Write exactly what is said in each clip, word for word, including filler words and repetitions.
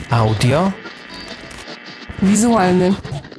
Audio wizualny.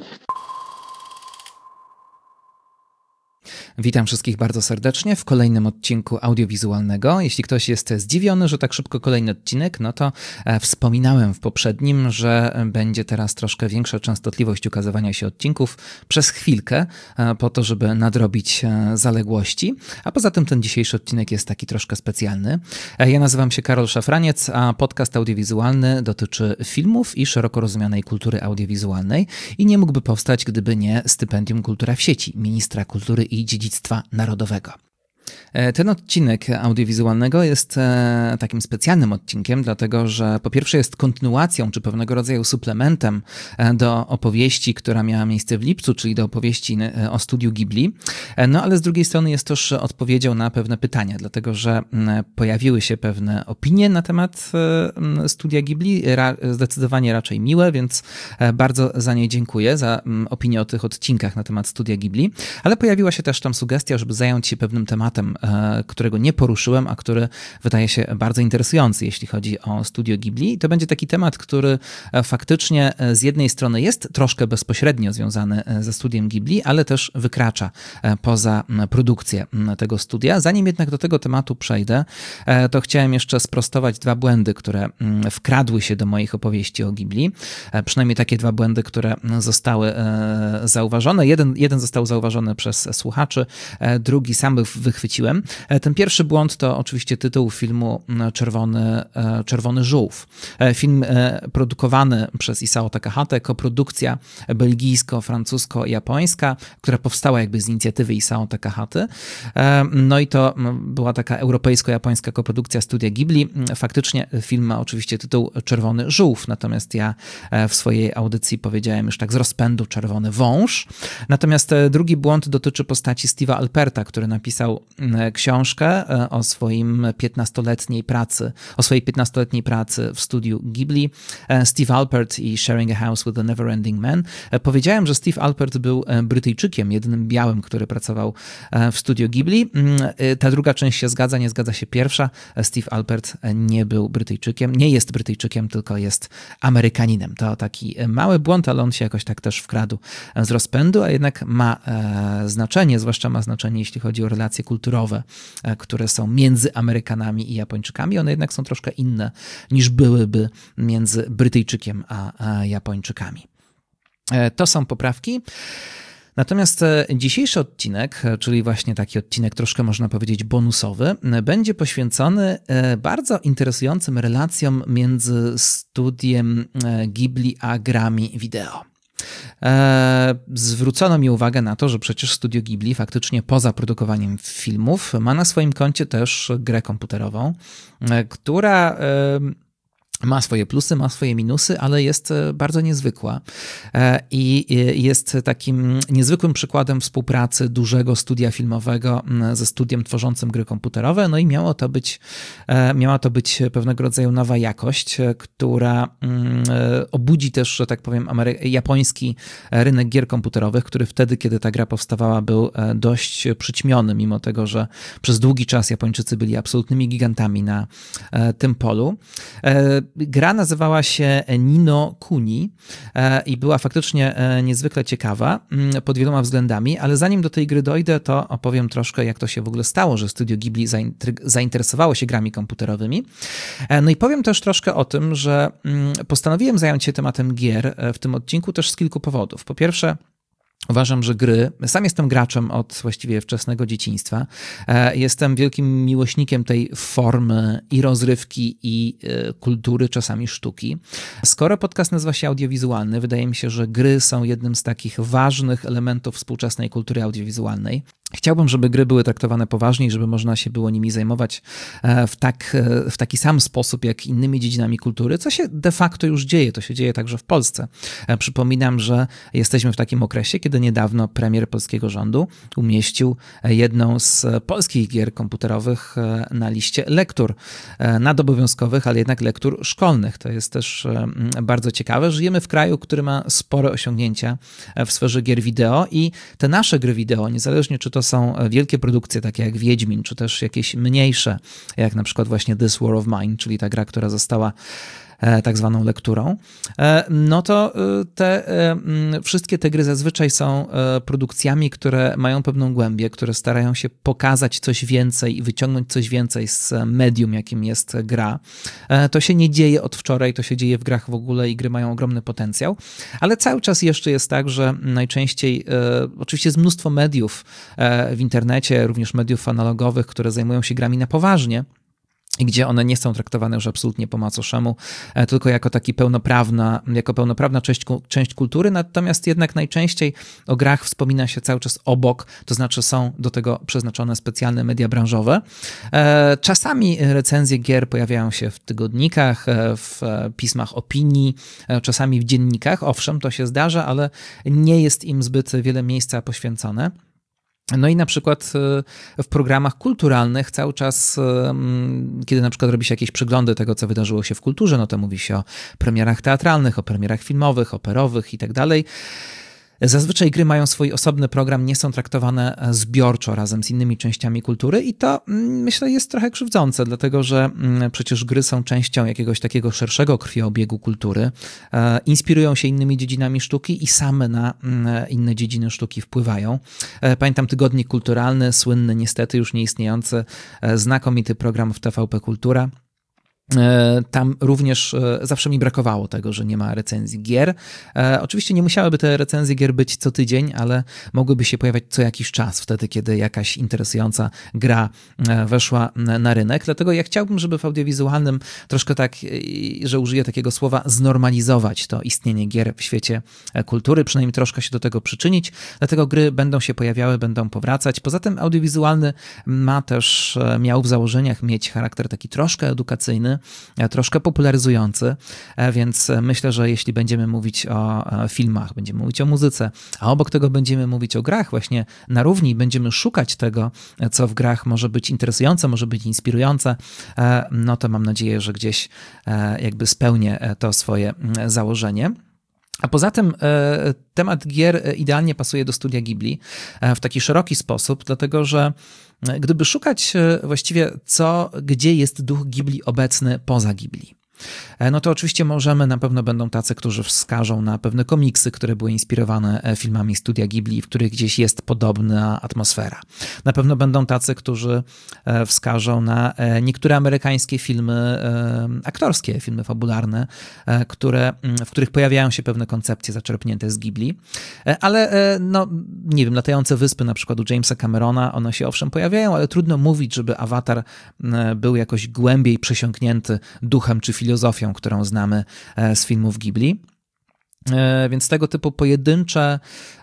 Witam wszystkich bardzo serdecznie w kolejnym odcinku audiowizualnego. Jeśli ktoś jest zdziwiony, że tak szybko kolejny odcinek, no to e, wspominałem w poprzednim, że będzie teraz troszkę większa częstotliwość ukazywania się odcinków przez chwilkę, e, po to, żeby nadrobić e, zaległości. A poza tym ten dzisiejszy odcinek jest taki troszkę specjalny. E, ja nazywam się Karol Szafraniec, a podcast audiowizualny dotyczy filmów i szeroko rozumianej kultury audiowizualnej i nie mógłby powstać, gdyby nie stypendium Kultura w sieci ministra kultury i dziedzictwa narodowego. Ten odcinek audiowizualnego jest takim specjalnym odcinkiem, dlatego że po pierwsze jest kontynuacją czy pewnego rodzaju suplementem do opowieści, która miała miejsce w lipcu, czyli do opowieści o studiu Ghibli, no ale z drugiej strony jest też odpowiedzią na pewne pytania, dlatego że pojawiły się pewne opinie na temat studia Ghibli, zdecydowanie raczej miłe, więc bardzo za nie dziękuję, za opinię o tych odcinkach na temat studia Ghibli, ale pojawiła się też tam sugestia, żeby zająć się pewnym tematem, którego nie poruszyłem, a który wydaje się bardzo interesujący, jeśli chodzi o studio Ghibli. I to będzie taki temat, który faktycznie z jednej strony jest troszkę bezpośrednio związany ze studiem Ghibli, ale też wykracza poza produkcję tego studia. Zanim jednak do tego tematu przejdę, to chciałem jeszcze sprostować dwa błędy, które wkradły się do moich opowieści o Ghibli. Przynajmniej takie dwa błędy, które zostały zauważone. Jeden, jeden został zauważony przez słuchaczy, drugi sam wychwyciłem. Ten pierwszy błąd to oczywiście tytuł filmu Czerwony, Czerwony Żółw. Film produkowany przez Isao Takahate, koprodukcja belgijsko-francusko-japońska, która powstała jakby z inicjatywy Isao Takahate. No i to była taka europejsko-japońska koprodukcja studia Ghibli. Faktycznie film ma oczywiście tytuł Czerwony Żółw, natomiast ja w swojej audycji powiedziałem już tak z rozpędu Czerwony Wąż. Natomiast drugi błąd dotyczy postaci Steve'a Alperta, który napisał książkę o swoim piętnastoletniej pracy, o swojej piętnastoletniej pracy w studiu Ghibli. Steve Alpert i Sharing a House with the Neverending Man. Powiedziałem, że Steve Alpert był Brytyjczykiem, jedynym białym, który pracował w studiu Ghibli. Ta druga część się zgadza, nie zgadza się pierwsza. Steve Alpert nie był Brytyjczykiem, nie jest Brytyjczykiem, tylko jest Amerykaninem. To taki mały błąd, ale on się jakoś tak też wkradł z rozpędu, a jednak ma znaczenie, zwłaszcza ma znaczenie, jeśli chodzi o relacje kulturowe, które są między Amerykanami i Japończykami. One jednak są troszkę inne niż byłyby między Brytyjczykiem a Japończykami. To są poprawki. Natomiast dzisiejszy odcinek, czyli właśnie taki odcinek troszkę można powiedzieć bonusowy, będzie poświęcony bardzo interesującym relacjom między studiem Ghibli a grami wideo. E, zwrócono mi uwagę na to, że przecież studio Ghibli faktycznie poza produkowaniem filmów ma na swoim koncie też grę komputerową, e, która e, ma swoje plusy, ma swoje minusy, ale jest bardzo niezwykła i jest takim niezwykłym przykładem współpracy dużego studia filmowego ze studiem tworzącym gry komputerowe. No i miało to być, miała to być pewnego rodzaju nowa jakość, która obudzi też, że tak powiem, amery- japoński rynek gier komputerowych, który wtedy, kiedy ta gra powstawała, był dość przyćmiony, mimo tego, że przez długi czas Japończycy byli absolutnymi gigantami na tym polu. Gra nazywała się Ni no Kuni i była faktycznie niezwykle ciekawa pod wieloma względami, ale zanim do tej gry dojdę, to opowiem troszkę, jak to się w ogóle stało, że studio Ghibli zainteresowało się grami komputerowymi. No i powiem też troszkę o tym, że postanowiłem zająć się tematem gier w tym odcinku też z kilku powodów. Po pierwsze, uważam, że gry, sam jestem graczem od właściwie wczesnego dzieciństwa, jestem wielkim miłośnikiem tej formy i rozrywki i kultury, czasami sztuki. Skoro podcast nazywa się audiowizualny, wydaje mi się, że gry są jednym z takich ważnych elementów współczesnej kultury audiowizualnej. Chciałbym, żeby gry były traktowane poważniej, żeby można się było nimi zajmować w, tak, w taki sam sposób jak innymi dziedzinami kultury, co się de facto już dzieje. To się dzieje także w Polsce. Przypominam, że jesteśmy w takim okresie, kiedy niedawno premier polskiego rządu umieścił jedną z polskich gier komputerowych na liście lektur nadobowiązkowych, ale jednak lektur szkolnych. To jest też bardzo ciekawe. Żyjemy w kraju, który ma spore osiągnięcia w sferze gier wideo i te nasze gry wideo, niezależnie czy to są wielkie produkcje takie jak Wiedźmin, czy też jakieś mniejsze, jak na przykład właśnie This War of Mine, czyli ta gra, która została tak zwaną lekturą, no to te wszystkie te gry zazwyczaj są produkcjami, które mają pewną głębię, które starają się pokazać coś więcej i wyciągnąć coś więcej z medium, jakim jest gra. To się nie dzieje od wczoraj, to się dzieje w grach w ogóle i gry mają ogromny potencjał, ale cały czas jeszcze jest tak, że najczęściej, oczywiście jest mnóstwo mediów w internecie, również mediów analogowych, które zajmują się grami na poważnie, i gdzie one nie są traktowane już absolutnie po macoszemu, tylko jako taki pełnoprawna, jako pełnoprawna część, część kultury, natomiast jednak najczęściej o grach wspomina się cały czas obok, to znaczy są do tego przeznaczone specjalne media branżowe. Czasami recenzje gier pojawiają się w tygodnikach, w pismach opinii, czasami w dziennikach, owszem, to się zdarza, ale nie jest im zbyt wiele miejsca poświęcone. No i na przykład w programach kulturalnych cały czas, kiedy na przykład robi się jakieś przeglądy tego, co wydarzyło się w kulturze, no to mówi się o premierach teatralnych, o premierach filmowych, operowych i tak dalej. Zazwyczaj gry mają swój osobny program, nie są traktowane zbiorczo razem z innymi częściami kultury i to, myślę, jest trochę krzywdzące, dlatego że przecież gry są częścią jakiegoś takiego szerszego krwiobiegu kultury, inspirują się innymi dziedzinami sztuki i same na inne dziedziny sztuki wpływają. Pamiętam tygodnik kulturalny, słynny, niestety już nieistniejący, znakomity program w T V P Kultura. Tam również zawsze mi brakowało tego, że nie ma recenzji gier. Oczywiście nie musiałyby te recenzje gier być co tydzień, ale mogłyby się pojawiać co jakiś czas, wtedy kiedy jakaś interesująca gra weszła na rynek. Dlatego ja chciałbym, żeby w audiowizualnym troszkę tak, że użyję takiego słowa, znormalizować to istnienie gier w świecie kultury, przynajmniej troszkę się do tego przyczynić. Dlatego gry będą się pojawiały, będą powracać. Poza tym audiowizualny ma też, miał w założeniach mieć charakter taki troszkę edukacyjny, troszkę popularyzujący, więc myślę, że jeśli będziemy mówić o filmach, będziemy mówić o muzyce, a obok tego będziemy mówić o grach, właśnie na równi będziemy szukać tego, co w grach może być interesujące, może być inspirujące, no to mam nadzieję, że gdzieś jakby spełnię to swoje założenie. A poza tym temat gier idealnie pasuje do studia Ghibli w taki szeroki sposób, dlatego że gdyby szukać właściwie co, gdzie jest duch Ghibli obecny poza Ghibli, no to oczywiście możemy, na pewno będą tacy, którzy wskażą na pewne komiksy, które były inspirowane filmami studia Ghibli, w których gdzieś jest podobna atmosfera. Na pewno będą tacy, którzy wskażą na niektóre amerykańskie filmy aktorskie, filmy fabularne, które, w których pojawiają się pewne koncepcje zaczerpnięte z Ghibli, ale no nie wiem, Latające wyspy na przykład u Jamesa Camerona, one się owszem pojawiają, ale trudno mówić, żeby Avatar był jakoś głębiej przesiąknięty duchem czy filozofią, którą znamy z filmów Ghibli. Więc tego typu pojedyncze,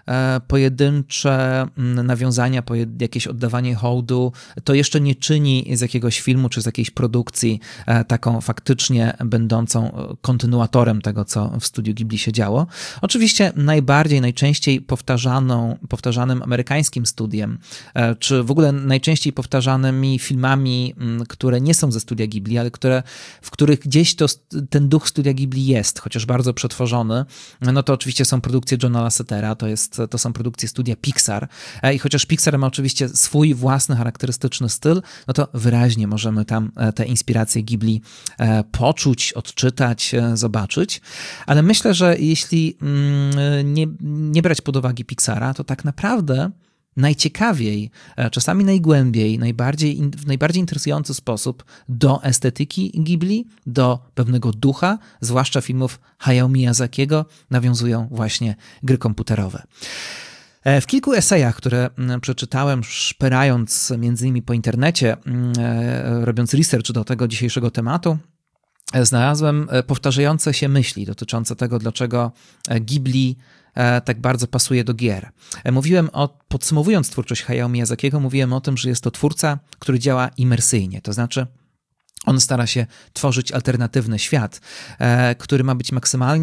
pojedyncze nawiązania, jakieś oddawanie hołdu, to jeszcze nie czyni z jakiegoś filmu czy z jakiejś produkcji taką faktycznie będącą kontynuatorem tego, co w studiu Ghibli się działo. Oczywiście najbardziej, najczęściej powtarzaną, powtarzanym amerykańskim studiem, czy w ogóle najczęściej powtarzanymi filmami, które nie są ze studia Ghibli, ale które, w których gdzieś to, ten duch studia Ghibli jest, chociaż bardzo przetworzony, no to oczywiście są produkcje Johna Lassetera, to, jest, to są produkcje studia Pixar i chociaż Pixar ma oczywiście swój własny charakterystyczny styl, no to wyraźnie możemy tam te inspiracje Ghibli poczuć, odczytać, zobaczyć, ale myślę, że jeśli nie, nie brać pod uwagę Pixara, to tak naprawdę najciekawiej, czasami najgłębiej, najbardziej, w najbardziej interesujący sposób do estetyki Ghibli, do pewnego ducha, zwłaszcza filmów Hayao Miyazakiego, nawiązują właśnie gry komputerowe. W kilku esejach, które przeczytałem, szperając między innymi po internecie, robiąc research do tego dzisiejszego tematu, znalazłem powtarzające się myśli dotyczące tego, dlaczego Ghibli tak bardzo pasuje do gier. Mówiłem o, podsumowując twórczość Hayao Miyazakiego, mówiłem o tym, że jest to twórca, który działa imersyjnie, to znaczy on stara się tworzyć alternatywny świat, który ma być maksymalnie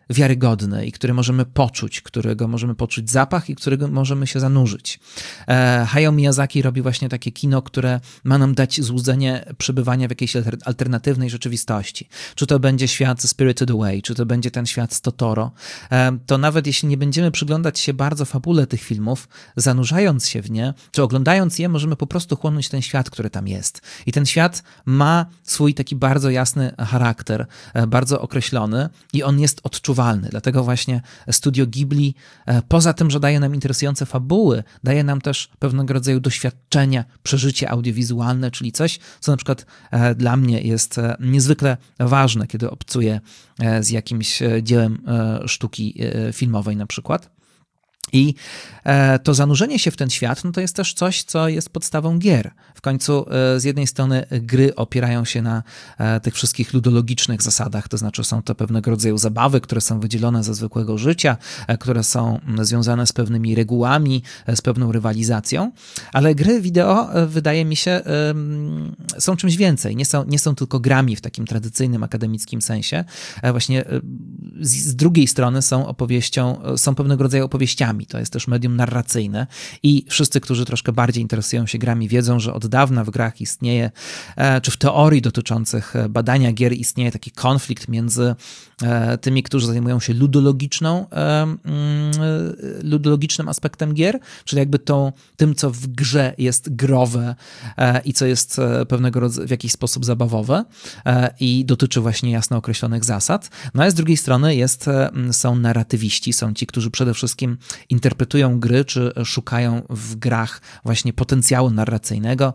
wiarygodny i który możemy poczuć, którego możemy poczuć zapach i którego możemy się zanurzyć. Hayao Miyazaki robi właśnie takie kino, które ma nam dać złudzenie przebywania w jakiejś alternatywnej rzeczywistości. Czy to będzie świat Spirited Away, czy to będzie ten świat z Totoro, to nawet jeśli nie będziemy przyglądać się bardzo fabule tych filmów, zanurzając się w nie, czy oglądając je, możemy po prostu chłonąć ten świat, który tam jest. I ten świat ma swój taki bardzo jasny charakter, bardzo określony i on jest odczuwalny. Dlatego właśnie studio Ghibli, poza tym, że daje nam interesujące fabuły, daje nam też pewnego rodzaju doświadczenia, przeżycie audiowizualne, czyli coś, co na przykład dla mnie jest niezwykle ważne, kiedy obcuję z jakimś dziełem sztuki filmowej na przykład. I to zanurzenie się w ten świat, no to jest też coś, co jest podstawą gier. W końcu z jednej strony gry opierają się na tych wszystkich ludologicznych zasadach, to znaczy są to pewnego rodzaju zabawy, które są wydzielone ze zwykłego życia, które są związane z pewnymi regułami, z pewną rywalizacją, ale gry wideo, wydaje mi się, są czymś więcej. Nie są, nie są tylko grami w takim tradycyjnym akademickim sensie. Właśnie z drugiej strony są opowieścią, są pewnego rodzaju opowieściami. To jest też medium narracyjne i wszyscy, którzy troszkę bardziej interesują się grami, wiedzą, że od dawna w grach istnieje, czy w teorii dotyczących badania gier istnieje taki konflikt między tymi, którzy zajmują się ludologiczną, ludologicznym aspektem gier, czyli jakby tą, tym, co w grze jest growe i co jest pewnego rodzaju w jakiś sposób zabawowe i dotyczy właśnie jasno określonych zasad. No a z drugiej strony jest, są narratywiści, są ci, którzy przede wszystkim interpretują gry, czy szukają w grach właśnie potencjału narracyjnego.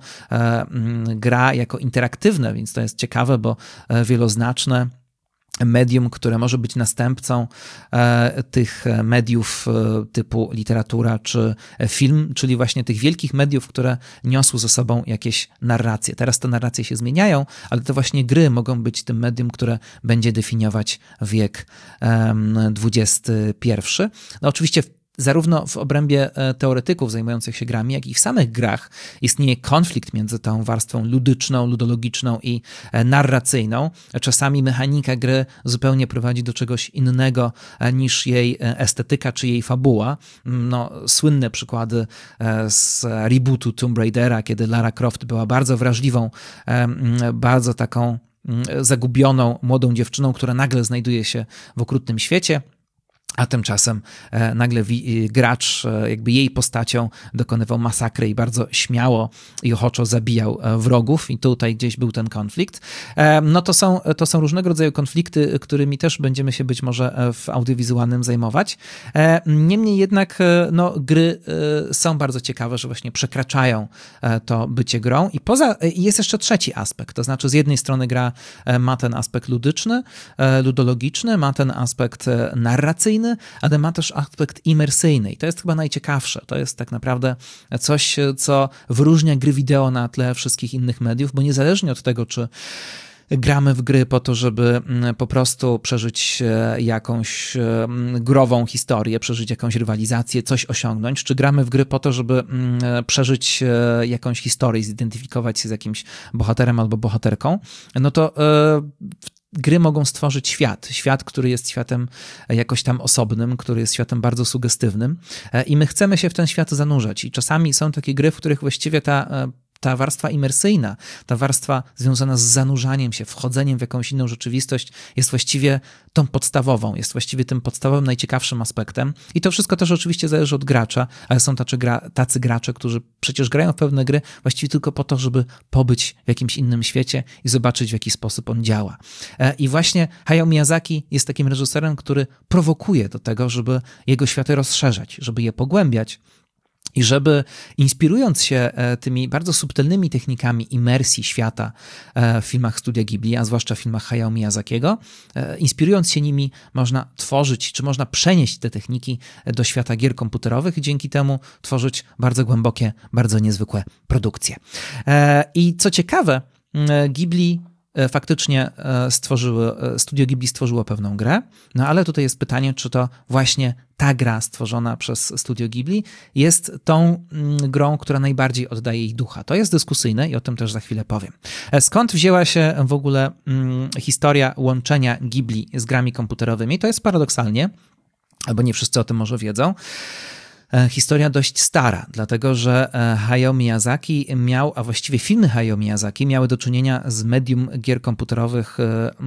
Gra jako interaktywne, więc to jest ciekawe, bo wieloznaczne medium, które może być następcą e, tych mediów e, typu literatura czy film, czyli właśnie tych wielkich mediów, które niosły ze sobą jakieś narracje. Teraz te narracje się zmieniają, ale to właśnie gry mogą być tym medium, które będzie definiować wiek e, dwudziesty pierwszy. No oczywiście w Zarówno w obrębie teoretyków zajmujących się grami, jak i w samych grach istnieje konflikt między tą warstwą ludyczną, ludologiczną i narracyjną. Czasami mechanika gry zupełnie prowadzi do czegoś innego niż jej estetyka czy jej fabuła. No, słynne przykłady z rebootu Tomb Raidera, kiedy Lara Croft była bardzo wrażliwą, bardzo taką zagubioną młodą dziewczyną, która nagle znajduje się w okrutnym świecie. A tymczasem e, nagle wi, gracz e, jakby jej postacią dokonywał masakry i bardzo śmiało i ochoczo zabijał e, wrogów i tutaj gdzieś był ten konflikt. E, no to są, to są różnego rodzaju konflikty, którymi też będziemy się być może w audiowizualnym zajmować. E, niemniej jednak e, no, gry e, są bardzo ciekawe, że właśnie przekraczają e, to bycie grą i poza e, jest jeszcze trzeci aspekt, to znaczy z jednej strony gra e, ma ten aspekt ludyczny, e, ludologiczny, ma ten aspekt e, narracyjny, ale ma też aspekt imersyjny i to jest chyba najciekawsze. To jest tak naprawdę coś, co wyróżnia gry wideo na tle wszystkich innych mediów, bo niezależnie od tego, czy gramy w gry po to, żeby po prostu przeżyć jakąś grową historię, przeżyć jakąś rywalizację, coś osiągnąć, czy gramy w gry po to, żeby przeżyć jakąś historię, zidentyfikować się z jakimś bohaterem albo bohaterką, no to gry mogą stworzyć świat, świat, który jest światem jakoś tam osobnym, który jest światem bardzo sugestywnym i my chcemy się w ten świat zanurzać i czasami są takie gry, w których właściwie ta ta warstwa imersyjna, ta warstwa związana z zanurzaniem się, wchodzeniem w jakąś inną rzeczywistość jest właściwie tą podstawową, jest właściwie tym podstawowym, najciekawszym aspektem. I to wszystko też oczywiście zależy od gracza, ale są tacy, gra, tacy gracze, którzy przecież grają w pewne gry właściwie tylko po to, żeby pobyć w jakimś innym świecie i zobaczyć, w jaki sposób on działa. I właśnie Hayao Miyazaki jest takim reżyserem, który prowokuje do tego, żeby jego światy rozszerzać, żeby je pogłębiać. I żeby inspirując się tymi bardzo subtelnymi technikami imersji świata w filmach Studia Ghibli, a zwłaszcza w filmach Hayao Miyazakiego, inspirując się nimi można tworzyć, czy można przenieść te techniki do świata gier komputerowych i dzięki temu tworzyć bardzo głębokie, bardzo niezwykłe produkcje. I co ciekawe, Ghibli faktycznie stworzyły, Studio Ghibli stworzyło pewną grę, no ale tutaj jest pytanie, czy to właśnie ta gra stworzona przez Studio Ghibli jest tą grą, która najbardziej oddaje jej ducha. To jest dyskusyjne i o tym też za chwilę powiem. Skąd wzięła się w ogóle hmm, historia łączenia Ghibli z grami komputerowymi? To jest paradoksalnie, albo nie wszyscy o tym może wiedzą, historia dość stara, dlatego że Hayao Miyazaki miał, a właściwie filmy Hayao Miyazaki miały do czynienia z medium gier komputerowych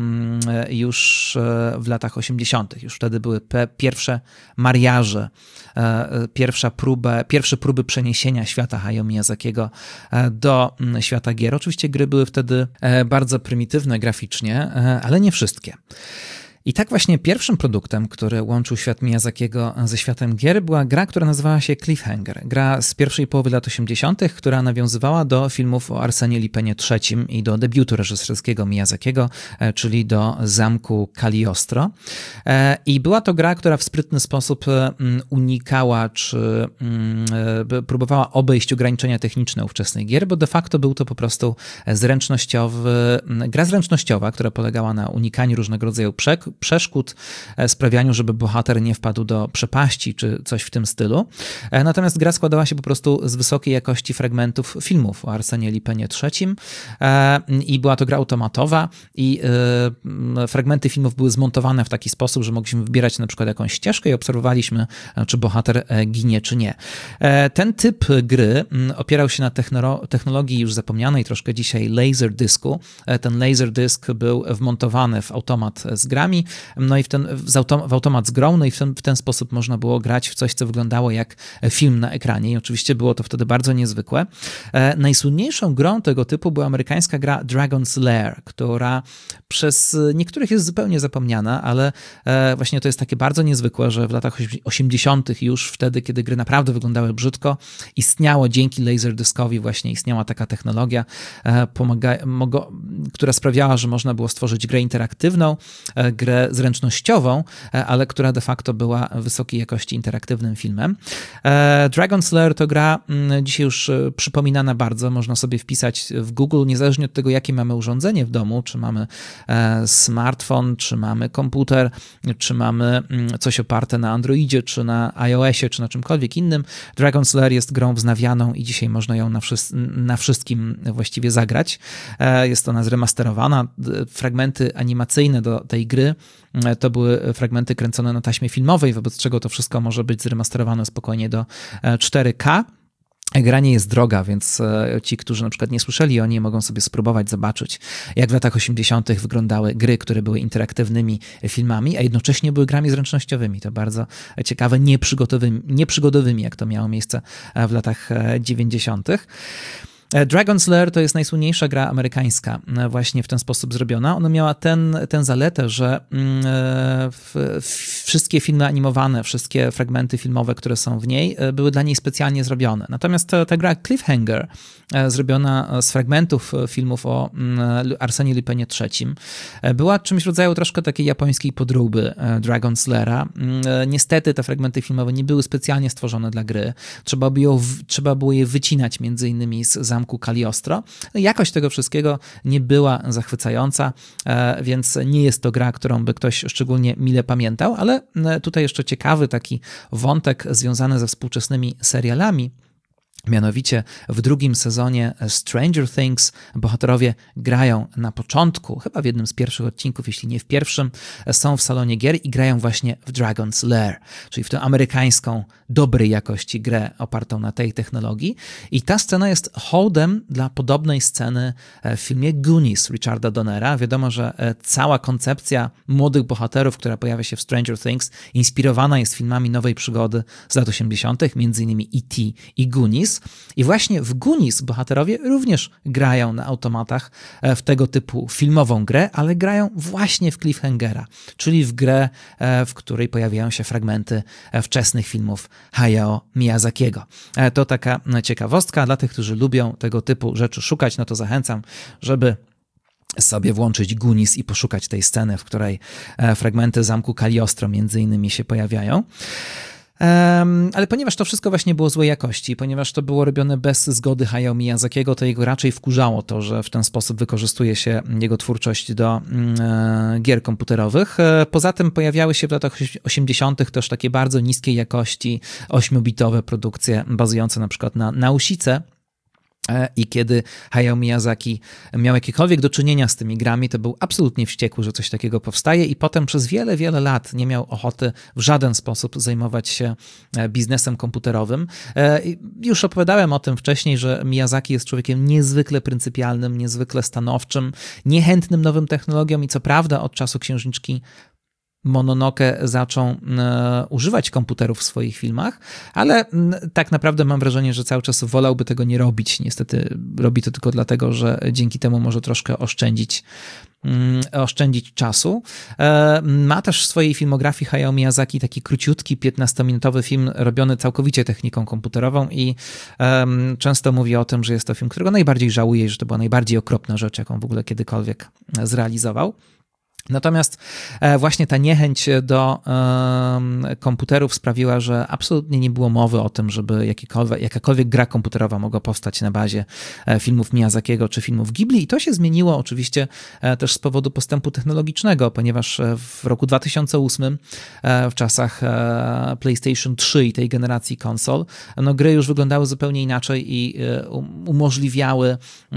już w latach osiemdziesiątych. Już wtedy były pierwsze mariaże, pierwsza próba, pierwsze próby przeniesienia świata Hayao Miyazakiego do świata gier. Oczywiście gry były wtedy bardzo prymitywne graficznie, ale nie wszystkie. I tak właśnie pierwszym produktem, który łączył świat Miyazakiego ze światem gier, była gra, która nazywała się Cliffhanger. Gra z pierwszej połowy lat osiemdziesiątych, która nawiązywała do filmów o Arsenie Lupenie trzecim i do debiutu reżyserskiego Miyazakiego, czyli do Zamku Cagliostro. I była to gra, która w sprytny sposób unikała, czy próbowała obejść ograniczenia techniczne ówczesnych gier, bo de facto był to po prostu zręcznościowy, gra zręcznościowa, która polegała na unikaniu różnego rodzaju przek przeszkód, sprawianiu, żeby bohater nie wpadł do przepaści, czy coś w tym stylu. Natomiast gra składała się po prostu z wysokiej jakości fragmentów filmów o Arsenie Lupenie trzecim i była to gra automatowa i fragmenty filmów były zmontowane w taki sposób, że mogliśmy wybierać na przykład jakąś ścieżkę i obserwowaliśmy, czy bohater ginie, czy nie. Ten typ gry opierał się na technologii już zapomnianej troszkę dzisiaj Laserdiscu. Ten Laserdisc był wmontowany w automat z grami, no i w, ten, w, autom, w automat z grą, no i w ten, w ten sposób można było grać w coś, co wyglądało jak film na ekranie i oczywiście było to wtedy bardzo niezwykłe. E, najsłynniejszą grą tego typu była amerykańska gra Dragon's Lair, która przez niektórych jest zupełnie zapomniana, ale e, właśnie to jest takie bardzo niezwykłe, że w latach osiemdziesiątych już wtedy, kiedy gry naprawdę wyglądały brzydko, istniało dzięki Laserdiscowi właśnie istniała taka technologia, e, pomaga, mogo, która sprawiała, że można było stworzyć grę interaktywną, grę zręcznościową, ale która de facto była wysokiej jakości interaktywnym filmem. Dragon's Lair to gra dzisiaj już przypominana bardzo, można sobie wpisać w Google, niezależnie od tego, jakie mamy urządzenie w domu, czy mamy smartfon, czy mamy komputer, czy mamy coś oparte na Androidzie, czy na iOSie, czy na czymkolwiek innym. Dragon's Lair jest grą wznawianą i dzisiaj można ją na, wszy- na wszystkim właściwie zagrać. Jest ona zremasterowana. Fragmenty animacyjne do tej gry to były fragmenty kręcone na taśmie filmowej, wobec czego to wszystko może być zremasterowane spokojnie do cztery K. Gra nie jest droga, więc ci, którzy na przykład nie słyszeli o niej, mogą sobie spróbować zobaczyć, jak w latach osiemdziesiątych wyglądały gry, które były interaktywnymi filmami, a jednocześnie były grami zręcznościowymi. To bardzo ciekawe, nieprzygodowymi, nieprzygodowymi, jak to miało miejsce w latach dziewięćdziesiątych. Dragon's Lair to jest najsłynniejsza gra amerykańska właśnie w ten sposób zrobiona. Ona miała ten, tę zaletę, że w, w wszystkie filmy animowane, wszystkie fragmenty filmowe, które są w niej, były dla niej specjalnie zrobione. Natomiast ta, ta gra Cliffhanger, zrobiona z fragmentów filmów o Arsenie Lupenie trzecim, była czymś w rodzaju troszkę takiej japońskiej podróby Dragon's Laira. Niestety te fragmenty filmowe nie były specjalnie stworzone dla gry. Trzeba było, trzeba było je wycinać między innymi z Zamku Cagliostro. Jakość tego wszystkiego nie była zachwycająca, więc nie jest to gra, którą by ktoś szczególnie mile pamiętał, ale tutaj jeszcze ciekawy taki wątek związany ze współczesnymi serialami. Mianowicie w drugim sezonie Stranger Things bohaterowie grają na początku, chyba w jednym z pierwszych odcinków, jeśli nie w pierwszym, są w salonie gier i grają właśnie w Dragon's Lair, czyli w tę amerykańską, dobrej jakości grę opartą na tej technologii. I ta scena jest hołdem dla podobnej sceny w filmie Goonies Richarda Donnera. Wiadomo, że cała koncepcja młodych bohaterów, która pojawia się w Stranger Things, inspirowana jest filmami nowej przygody z lat osiemdziesiątych, między innymi E T i Goonies. I właśnie w Goonies bohaterowie również grają na automatach w tego typu filmową grę, ale grają właśnie w Cliffhangera, czyli w grę, w której pojawiają się fragmenty wczesnych filmów Hayao Miyazakiego. To taka ciekawostka dla tych, którzy lubią tego typu rzeczy szukać, no to zachęcam, żeby sobie włączyć Goonies i poszukać tej sceny, w której fragmenty Zamku Cagliostro między innymi się pojawiają. Ale ponieważ to wszystko właśnie było złej jakości, ponieważ to było robione bez zgody Hayao Miyazakiego, to jego raczej wkurzało to, że w ten sposób wykorzystuje się jego twórczość do gier komputerowych. Poza tym pojawiały się w latach osiemdziesiątych też takie bardzo niskiej jakości ośmiobitowe produkcje bazujące na przykład na Nausice. I kiedy Hayao Miyazaki miał jakiekolwiek do czynienia z tymi grami, to był absolutnie wściekły, że coś takiego powstaje i potem przez wiele, wiele lat nie miał ochoty w żaden sposób zajmować się biznesem komputerowym. Już opowiadałem o tym wcześniej, że Miyazaki jest człowiekiem niezwykle pryncypialnym, niezwykle stanowczym, niechętnym nowym technologiom i co prawda od czasu Księżniczki Mononoke zaczął e, używać komputerów w swoich filmach, ale m, tak naprawdę mam wrażenie, że cały czas wolałby tego nie robić. Niestety robi to tylko dlatego, że dzięki temu może troszkę oszczędzić, mm, oszczędzić czasu. E, ma też w swojej filmografii Hayao Miyazaki taki króciutki, piętnastominutowy film robiony całkowicie techniką komputerową i e, często mówi o tym, że jest to film, którego najbardziej żałuje i że to była najbardziej okropna rzecz, jaką w ogóle kiedykolwiek zrealizował. Natomiast właśnie ta niechęć do komputerów sprawiła, że absolutnie nie było mowy o tym, żeby jakiekolwiek, jakakolwiek gra komputerowa mogła powstać na bazie filmów Miyazakiego czy filmów Ghibli. I to się zmieniło oczywiście też z powodu postępu technologicznego, ponieważ w roku dwa tysiące ósmym, w czasach PlayStation trzy i tej generacji konsol, no gry już wyglądały zupełnie inaczej i umożliwiały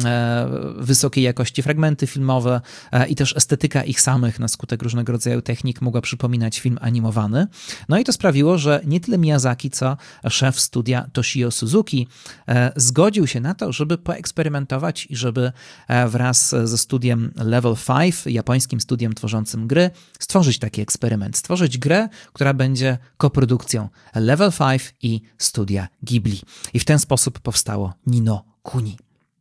wysokiej jakości fragmenty filmowe i też estetyka ich samych na skutek różnego rodzaju technik mogła przypominać film animowany. No i to sprawiło, że nie tyle Miyazaki, co szef studia Toshio Suzuki e, zgodził się na to, żeby poeksperymentować i żeby e, wraz ze studiem Level pięć, japońskim studiem tworzącym gry, stworzyć taki eksperyment. Stworzyć grę, która będzie koprodukcją Level pięć i studia Ghibli. I w ten sposób powstało Ni no Kuni.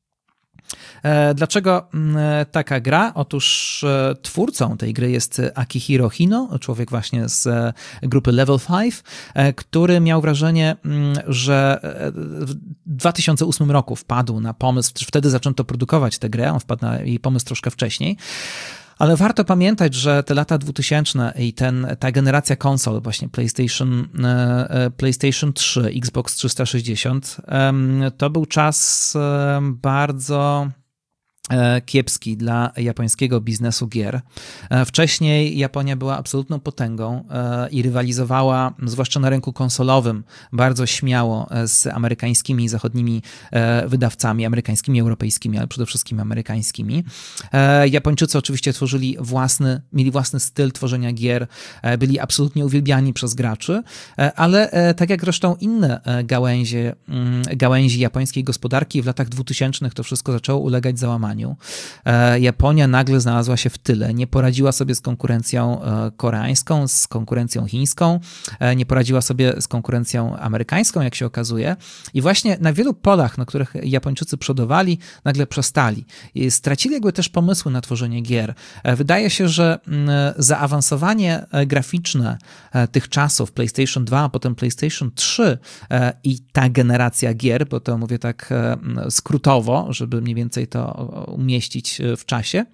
Dlaczego taka gra? Otóż twórcą tej gry jest Akihiro Hino, człowiek właśnie z grupy Level pięć, który miał wrażenie, że w dwa tysiące ósmym roku wpadł na pomysł, wtedy zaczęto produkować tę grę, on wpadł na jej pomysł troszkę wcześniej. Ale warto pamiętać, że te lata dwutysięczne i ten, ta generacja konsol, właśnie PlayStation, PlayStation trzy, Xbox trzysta sześćdziesiąt, to był czas bardzo kiepski dla japońskiego biznesu gier. Wcześniej Japonia była absolutną potęgą i rywalizowała, zwłaszcza na rynku konsolowym, bardzo śmiało z amerykańskimi i zachodnimi wydawcami, amerykańskimi, europejskimi, ale przede wszystkim amerykańskimi. Japończycy oczywiście tworzyli własny, mieli własny styl tworzenia gier, byli absolutnie uwielbiani przez graczy, ale tak jak zresztą inne gałęzie, gałęzi japońskiej gospodarki w latach dwutysięcznych to wszystko zaczęło ulegać załamaniu. Japonia nagle znalazła się w tyle, nie poradziła sobie z konkurencją koreańską, z konkurencją chińską, nie poradziła sobie z konkurencją amerykańską, jak się okazuje. I właśnie na wielu polach, na których Japończycy przodowali, nagle przestali. I stracili jakby też pomysły na tworzenie gier. Wydaje się, że zaawansowanie graficzne tych czasów, PlayStation dwa, a potem PlayStation trzy i ta generacja gier, bo to mówię tak skrótowo, żeby mniej więcej to umieścić w czasie,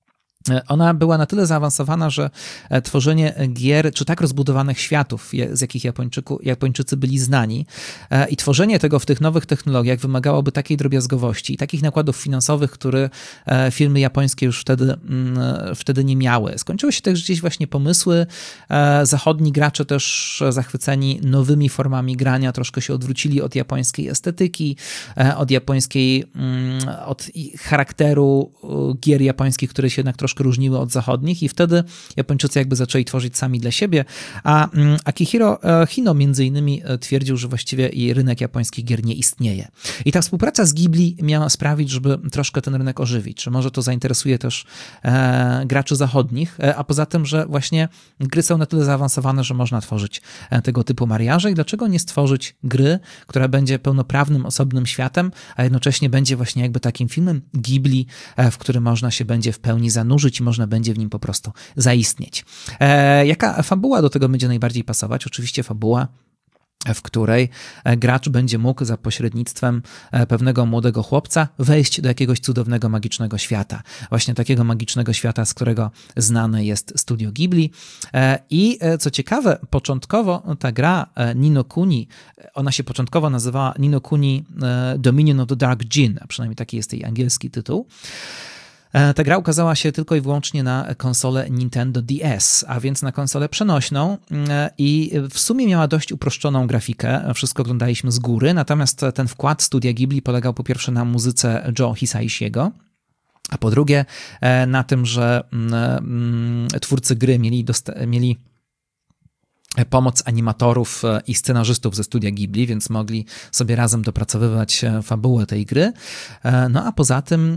ona była na tyle zaawansowana, że tworzenie gier, czy tak rozbudowanych światów, z jakich Japończyku, Japończycy byli znani, i tworzenie tego w tych nowych technologiach wymagałoby takiej drobiazgowości i takich nakładów finansowych, które firmy japońskie już wtedy, wtedy nie miały. Skończyły się też gdzieś właśnie pomysły. Zachodni gracze też zachwyceni nowymi formami grania troszkę się odwrócili od japońskiej estetyki, od japońskiej, od charakteru gier japońskich, które się jednak troszkę różniły od zachodnich i wtedy Japończycy jakby zaczęli tworzyć sami dla siebie, a Akihiro Hino między innymi twierdził, że właściwie i rynek japońskich gier nie istnieje. I ta współpraca z Ghibli miała sprawić, żeby troszkę ten rynek ożywić, że może to zainteresuje też e, graczy zachodnich, e, a poza tym, że właśnie gry są na tyle zaawansowane, że można tworzyć e, tego typu mariaże i dlaczego nie stworzyć gry, która będzie pełnoprawnym, osobnym światem, a jednocześnie będzie właśnie jakby takim filmem Ghibli, e, w którym można się będzie w pełni zanurzyć i można będzie w nim po prostu zaistnieć. E, jaka fabuła do tego będzie najbardziej pasować? Oczywiście fabuła w której gracz będzie mógł za pośrednictwem pewnego młodego chłopca wejść do jakiegoś cudownego, magicznego świata. Właśnie takiego magicznego świata, z którego znane jest Studio Ghibli. I co ciekawe, początkowo ta gra Ni no Kuni, ona się początkowo nazywała Ni no Kuni Dominion of the Dark Djinn, a przynajmniej taki jest jej angielski tytuł. Ta gra ukazała się tylko i wyłącznie na konsolę Nintendo D S, a więc na konsolę przenośną i w sumie miała dość uproszczoną grafikę, wszystko oglądaliśmy z góry, natomiast ten wkład Studia Ghibli polegał po pierwsze na muzyce Joe Hisaishiego, a po drugie na tym, że twórcy gry mieli, dosta- mieli pomoc animatorów i scenarzystów ze Studia Ghibli, więc mogli sobie razem dopracowywać fabułę tej gry. No a poza tym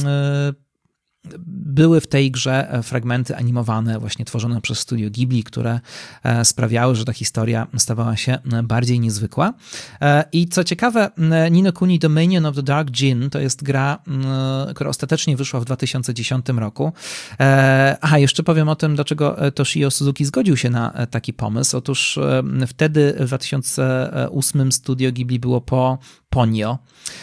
były w tej grze fragmenty animowane, właśnie tworzone przez Studio Ghibli, które sprawiały, że ta historia stawała się bardziej niezwykła. I co ciekawe, Ni no Kuni Dominion of the Dark Djinn to jest gra, która ostatecznie wyszła w dwa tysiące dziesiątym roku. Aha, jeszcze powiem o tym, dlaczego Toshio Suzuki zgodził się na taki pomysł. Otóż wtedy w dwa tysiące ósmym Studio Ghibli było po Ponyo.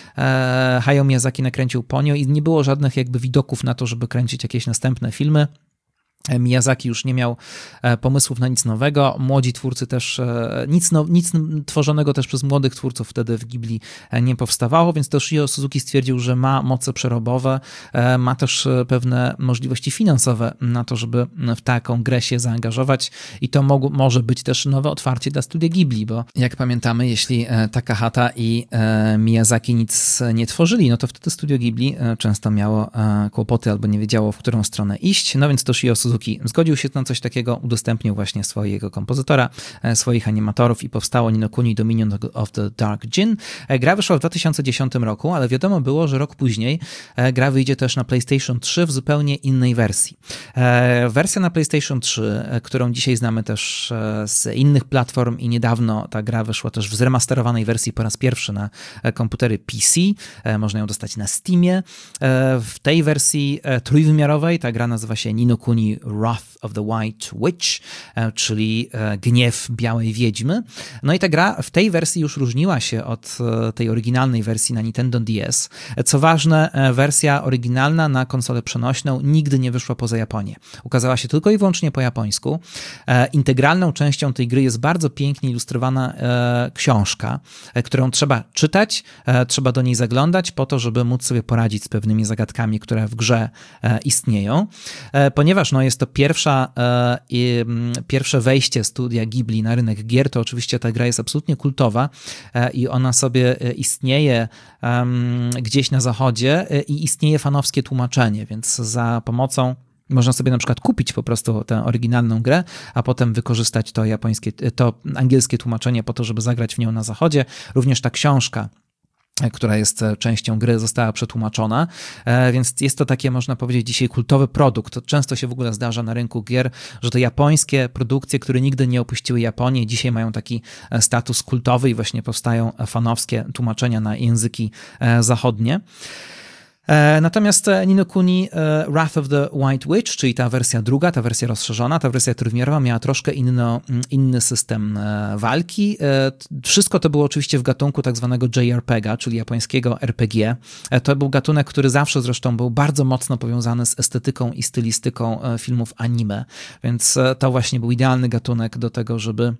Hayao Miyazaki nakręcił Ponyo i nie było żadnych jakby widoków na to, żeby kręcić jakieś następne filmy. Miyazaki już nie miał pomysłów na nic nowego, młodzi twórcy też, nic, no, nic tworzonego też przez młodych twórców wtedy w Ghibli nie powstawało, więc Toshio Suzuki stwierdził, że ma moce przerobowe, ma też pewne możliwości finansowe na to, żeby w taką grę się zaangażować i to mo- może być też nowe otwarcie dla Studia Ghibli, bo jak pamiętamy, jeśli Takahata i Miyazaki nic nie tworzyli, no to wtedy Studio Ghibli często miało kłopoty albo nie wiedziało, w którą stronę iść, no więc Toshio Suzuki zgodził się na coś takiego, udostępnił właśnie swojego kompozytora, swoich animatorów i powstało Ni no Kuni Dominion of the Dark Djinn. Gra wyszła w dwa tysiące dziesiątym roku, ale wiadomo było, że rok później gra wyjdzie też na PlayStation trzy w zupełnie innej wersji. Wersja na PlayStation trzy, którą dzisiaj znamy też z innych platform i niedawno ta gra wyszła też w zremasterowanej wersji po raz pierwszy na komputery P C. Można ją dostać na Steamie. W tej wersji trójwymiarowej ta gra nazywa się Ni no Kuni Wrath of the White Witch, czyli Gniew Białej Wiedźmy. No i ta gra w tej wersji już różniła się od tej oryginalnej wersji na Nintendo D S. Co ważne, wersja oryginalna na konsolę przenośną nigdy nie wyszła poza Japonię. Ukazała się tylko i wyłącznie po japońsku. Integralną częścią tej gry jest bardzo pięknie ilustrowana książka, którą trzeba czytać, trzeba do niej zaglądać po to, żeby móc sobie poradzić z pewnymi zagadkami, które w grze istnieją. Ponieważ no, jest to pierwsza, e, i, pierwsze wejście Studia Ghibli na rynek gier, to oczywiście ta gra jest absolutnie kultowa e, i ona sobie istnieje e, gdzieś na zachodzie e, i istnieje fanowskie tłumaczenie, więc za pomocą można sobie na przykład kupić po prostu tę oryginalną grę, a potem wykorzystać to japońskie, to angielskie tłumaczenie po to, żeby zagrać w nią na zachodzie. Również ta książka, która jest częścią gry, została przetłumaczona, więc jest to takie, można powiedzieć, dzisiaj kultowy produkt. To często się w ogóle zdarza na rynku gier, że te japońskie produkcje, które nigdy nie opuściły Japonii, dzisiaj mają taki status kultowy i właśnie powstają fanowskie tłumaczenia na języki zachodnie. Natomiast Ni no Kuni Wrath of the White Witch, czyli ta wersja druga, ta wersja rozszerzona, ta wersja trójwymiarowa miała troszkę inno, inny system walki. Wszystko to było oczywiście w gatunku tak zwanego J R P G a, czyli japońskiego R P G. To był gatunek, który zawsze zresztą był bardzo mocno powiązany z estetyką i stylistyką filmów anime, więc to właśnie był idealny gatunek do tego, żeby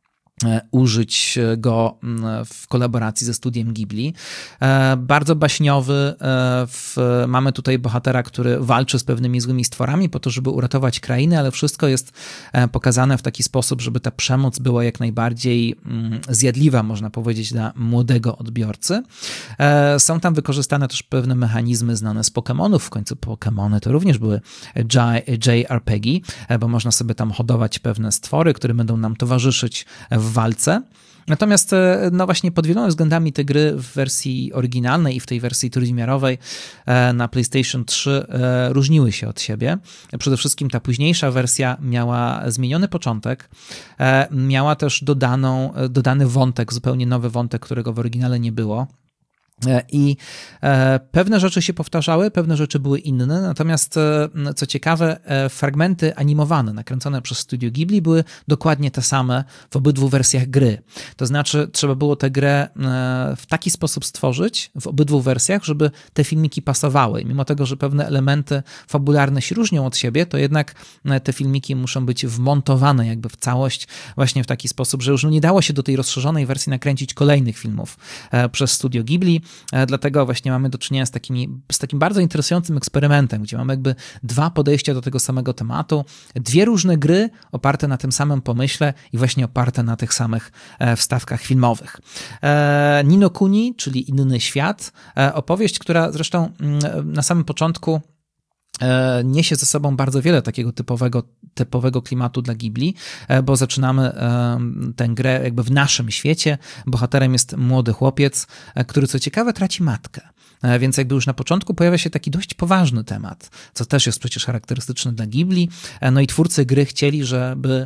użyć go w kolaboracji ze studiem Ghibli. Bardzo baśniowy. Mamy tutaj bohatera, który walczy z pewnymi złymi stworami po to, żeby uratować krainę, ale wszystko jest pokazane w taki sposób, żeby ta przemoc była jak najbardziej zjadliwa, można powiedzieć, dla młodego odbiorcy. Są tam wykorzystane też pewne mechanizmy znane z Pokemonów. W końcu Pokemony to również były J R P G, bo można sobie tam hodować pewne stwory, które będą nam towarzyszyć w walce. Natomiast no właśnie pod wieloma względami te gry w wersji oryginalnej i w tej wersji trójwymiarowej na PlayStation trzy różniły się od siebie. Przede wszystkim ta późniejsza wersja miała zmieniony początek, miała też dodaną, dodany wątek, zupełnie nowy wątek, którego w oryginale nie było. I pewne rzeczy się powtarzały, pewne rzeczy były inne, natomiast co ciekawe, fragmenty animowane nakręcone przez Studio Ghibli były dokładnie te same w obydwu wersjach gry. To znaczy trzeba było tę grę w taki sposób stworzyć w obydwu wersjach, żeby te filmiki pasowały. Mimo tego, że pewne elementy fabularne się różnią od siebie, to jednak te filmiki muszą być wmontowane jakby w całość właśnie w taki sposób, że już nie dało się do tej rozszerzonej wersji nakręcić kolejnych filmów przez Studio Ghibli. Dlatego właśnie mamy do czynienia z, takimi, z takim bardzo interesującym eksperymentem, gdzie mamy jakby dwa podejścia do tego samego tematu, dwie różne gry oparte na tym samym pomyśle i właśnie oparte na tych samych wstawkach filmowych. Ni no Kuni, czyli Inny Świat, opowieść, która zresztą na samym początku niesie ze sobą bardzo wiele takiego typowego, typowego klimatu dla Ghibli, bo zaczynamy tę grę jakby w naszym świecie. Bohaterem jest młody chłopiec, który co ciekawe traci matkę. Więc jakby już na początku pojawia się taki dość poważny temat, co też jest przecież charakterystyczne dla Ghibli. No i twórcy gry chcieli, żeby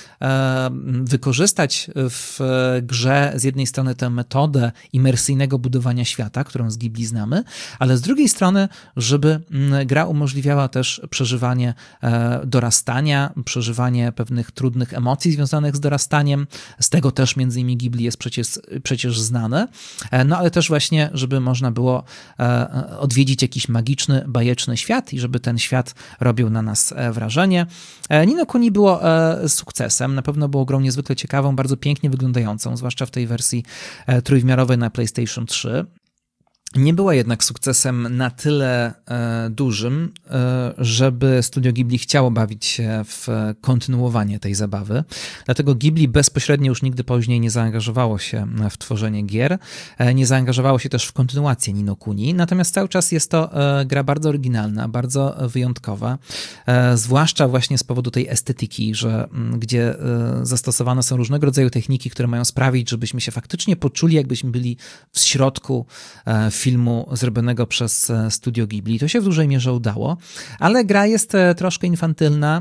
wykorzystać w grze z jednej strony tę metodę imersyjnego budowania świata, którą z Ghibli znamy, ale z drugiej strony, żeby gra umożliwiała też przeżywanie dorastania, przeżywanie pewnych trudnych emocji związanych z dorastaniem. Z tego też między innymi Ghibli jest przecież, przecież znane. No ale też właśnie, żeby można było odwiedzić jakiś magiczny, bajeczny świat i żeby ten świat robił na nas wrażenie. Ni no Kuni było sukcesem. Na pewno było grą niezwykle ciekawą, bardzo pięknie wyglądającą, zwłaszcza w tej wersji trójwymiarowej na PlayStation trzy. Nie była jednak sukcesem na tyle e, dużym, e, żeby Studio Ghibli chciało bawić się w kontynuowanie tej zabawy. Dlatego Ghibli bezpośrednio już nigdy później nie zaangażowało się w tworzenie gier, e, nie zaangażowało się też w kontynuację Ni no Kuni. Natomiast cały czas jest to e, gra bardzo oryginalna, bardzo wyjątkowa, e, zwłaszcza właśnie z powodu tej estetyki, że m, gdzie e, zastosowane są różnego rodzaju techniki, które mają sprawić, żebyśmy się faktycznie poczuli, jakbyśmy byli w środku e, filmu zrobionego przez Studio Ghibli. To się w dużej mierze udało, ale gra jest troszkę infantylna.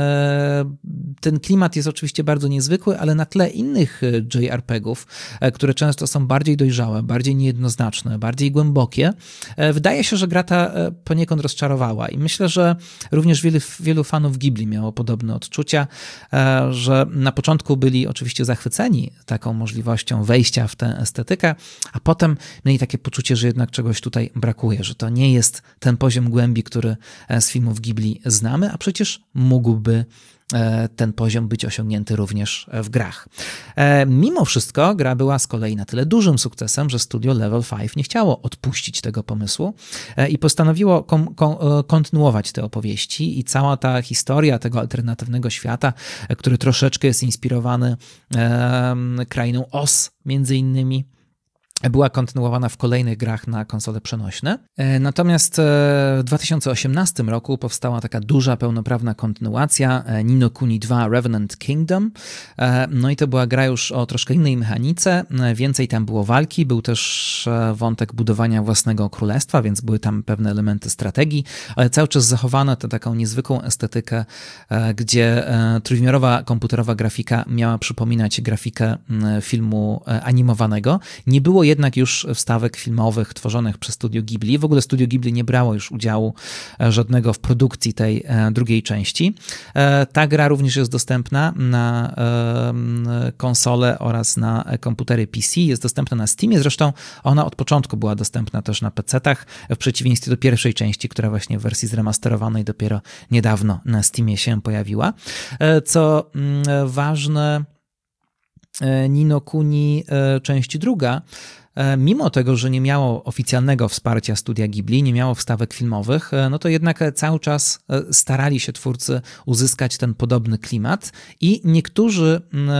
Ten klimat jest oczywiście bardzo niezwykły, ale na tle innych J R P G-ów, które często są bardziej dojrzałe, bardziej niejednoznaczne, bardziej głębokie, wydaje się, że gra ta poniekąd rozczarowała i myślę, że również wielu, wielu fanów Ghibli miało podobne odczucia, że na początku byli oczywiście zachwyceni taką możliwością wejścia w tę estetykę, a potem mieli takie poczucie, że jednak czegoś tutaj brakuje, że to nie jest ten poziom głębi, który z filmów Ghibli znamy, a przecież mógłby ten poziom być osiągnięty również w grach. Mimo wszystko gra była z kolei na tyle dużym sukcesem, że studio Level pięć nie chciało odpuścić tego pomysłu i postanowiło kom- kom- kontynuować te opowieści i cała ta historia tego alternatywnego świata, który troszeczkę jest inspirowany krainą Oz między innymi, była kontynuowana w kolejnych grach na konsole przenośne. Natomiast w dwa tysiące osiemnastym roku powstała taka duża, pełnoprawna kontynuacja Ni no Kuni dwa Revenant Kingdom. No i to była gra już o troszkę innej mechanice. Więcej tam było walki, był też wątek budowania własnego królestwa, więc były tam pewne elementy strategii, ale cały czas zachowano tę taką niezwykłą estetykę, gdzie trójwymiarowa komputerowa grafika miała przypominać grafikę filmu animowanego. Nie było jednak już wstawek filmowych tworzonych przez Studio Ghibli. W ogóle Studio Ghibli nie brało już udziału żadnego w produkcji tej drugiej części. Ta gra również jest dostępna na konsole oraz na komputery P C. Jest dostępna na Steamie. Zresztą ona od początku była dostępna też na pecetach, w przeciwieństwie do pierwszej części, która właśnie w wersji zremasterowanej dopiero niedawno na Steamie się pojawiła. Co ważne, Ni no Kuni część druga, mimo tego, że nie miało oficjalnego wsparcia studia Ghibli, nie miało wstawek filmowych, no to jednak cały czas starali się twórcy uzyskać ten podobny klimat i niektórzy,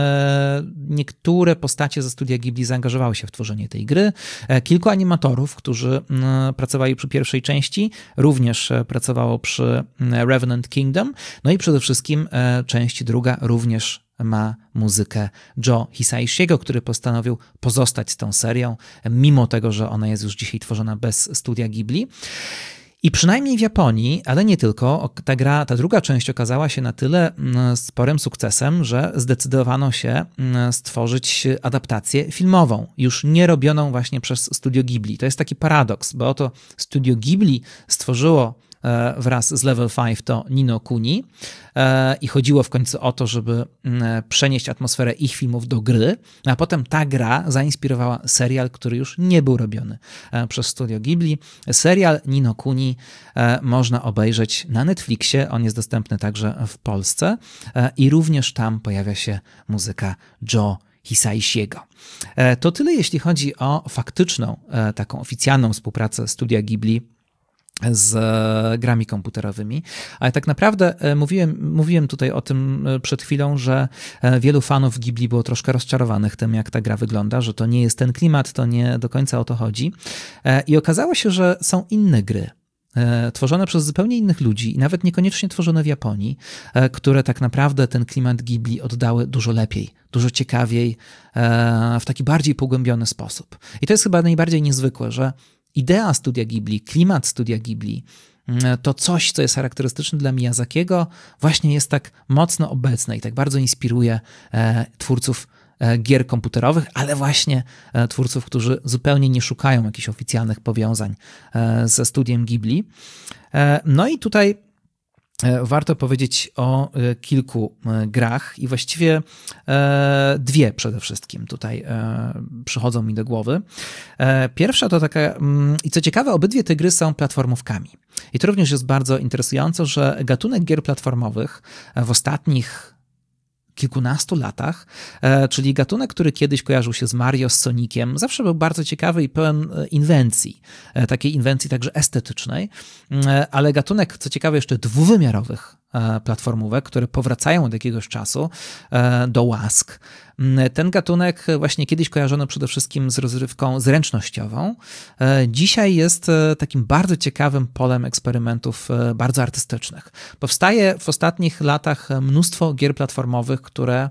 niektóre postacie ze studia Ghibli zaangażowały się w tworzenie tej gry. Kilku animatorów, którzy pracowali przy pierwszej części, również pracowało przy Revenant Kingdom, no i przede wszystkim część druga również ma muzykę Joe Hisaishiego, który postanowił pozostać z tą serią, mimo tego, że ona jest już dzisiaj tworzona bez studia Ghibli. I przynajmniej w Japonii, ale nie tylko, ta gra, ta druga część okazała się na tyle sporym sukcesem, że zdecydowano się stworzyć adaptację filmową, już nie robioną właśnie przez Studio Ghibli. To jest taki paradoks, bo oto Studio Ghibli stworzyło wraz z Level pięć to Ni no Kuni i chodziło w końcu o to, żeby przenieść atmosferę ich filmów do gry, a potem ta gra zainspirowała serial, który już nie był robiony przez Studio Ghibli. Serial Ni no Kuni można obejrzeć na Netflixie, on jest dostępny także w Polsce i również tam pojawia się muzyka Joe Hisaishiego. To tyle, jeśli chodzi o faktyczną, taką oficjalną współpracę Studia Ghibli z grami komputerowymi, ale tak naprawdę mówiłem, mówiłem tutaj o tym przed chwilą, że wielu fanów Ghibli było troszkę rozczarowanych tym, jak ta gra wygląda, że to nie jest ten klimat, to nie do końca o to chodzi. I okazało się, że są inne gry, tworzone przez zupełnie innych ludzi i nawet niekoniecznie tworzone w Japonii, które tak naprawdę ten klimat Ghibli oddały dużo lepiej, dużo ciekawiej, w taki bardziej pogłębiony sposób. I to jest chyba najbardziej niezwykłe, że idea Studia Ghibli, klimat Studia Ghibli, to coś, co jest charakterystyczne dla Miyazakiego, właśnie jest tak mocno obecne i tak bardzo inspiruje twórców gier komputerowych, ale właśnie twórców, którzy zupełnie nie szukają jakichś oficjalnych powiązań ze studiem Ghibli. No i tutaj warto powiedzieć o kilku grach i właściwie dwie przede wszystkim tutaj przychodzą mi do głowy. Pierwsza to taka, i co ciekawe, obydwie te gry są platformówkami. I to również jest bardzo interesujące, że gatunek gier platformowych w ostatnich kilkunastu latach, czyli gatunek, który kiedyś kojarzył się z Mario, z Soniciem, zawsze był bardzo ciekawy i pełen inwencji, takiej inwencji także estetycznej, ale gatunek, co ciekawe, jeszcze dwuwymiarowych platformówek, które powracają od jakiegoś czasu do łask. Ten gatunek właśnie kiedyś kojarzono przede wszystkim z rozrywką zręcznościową. Dzisiaj jest takim bardzo ciekawym polem eksperymentów bardzo artystycznych. Powstaje w ostatnich latach mnóstwo gier platformowych, które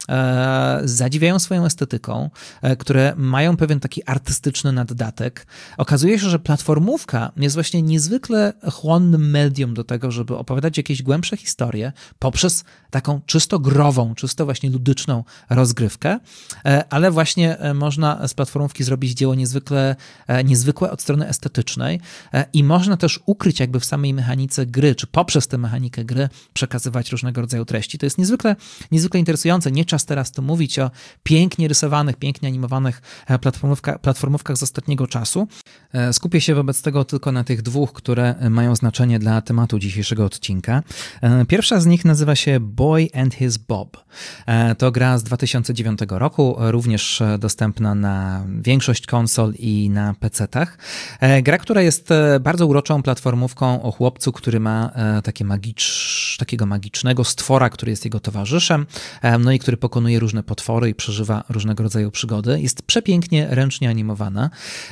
zadziwiają swoją estetyką, które mają pewien taki artystyczny naddatek. Okazuje się, że platformówka jest właśnie niezwykle chłonnym medium do tego, żeby opowiadać jakieś głębsze historie poprzez taką czysto grową, czysto właśnie ludyczną rozgrywkę, ale właśnie można z platformówki zrobić dzieło niezwykle, niezwykłe od strony estetycznej i można też ukryć jakby w samej mechanice gry, czy poprzez tę mechanikę gry przekazywać różnego rodzaju treści. To jest niezwykle, niezwykle interesujące. Nie czas teraz tu mówić o pięknie rysowanych, pięknie animowanych platformówka, platformówkach z ostatniego czasu. Skupię się wobec tego tylko na tych dwóch, które mają znaczenie dla tematu dzisiejszego odcinka. Pierwsza z nich nazywa się Boy and His Bob. To gra z dwa tysiące dziewiątego roku, również dostępna na większość konsol i na pecetach. Gra, która jest bardzo uroczą platformówką o chłopcu, który ma takie magicz, takiego magicznego stwora, który jest jego towarzyszem, no i który pokonuje różne potwory i przeżywa różnego rodzaju przygody. Jest przepięknie, ręcznie animowana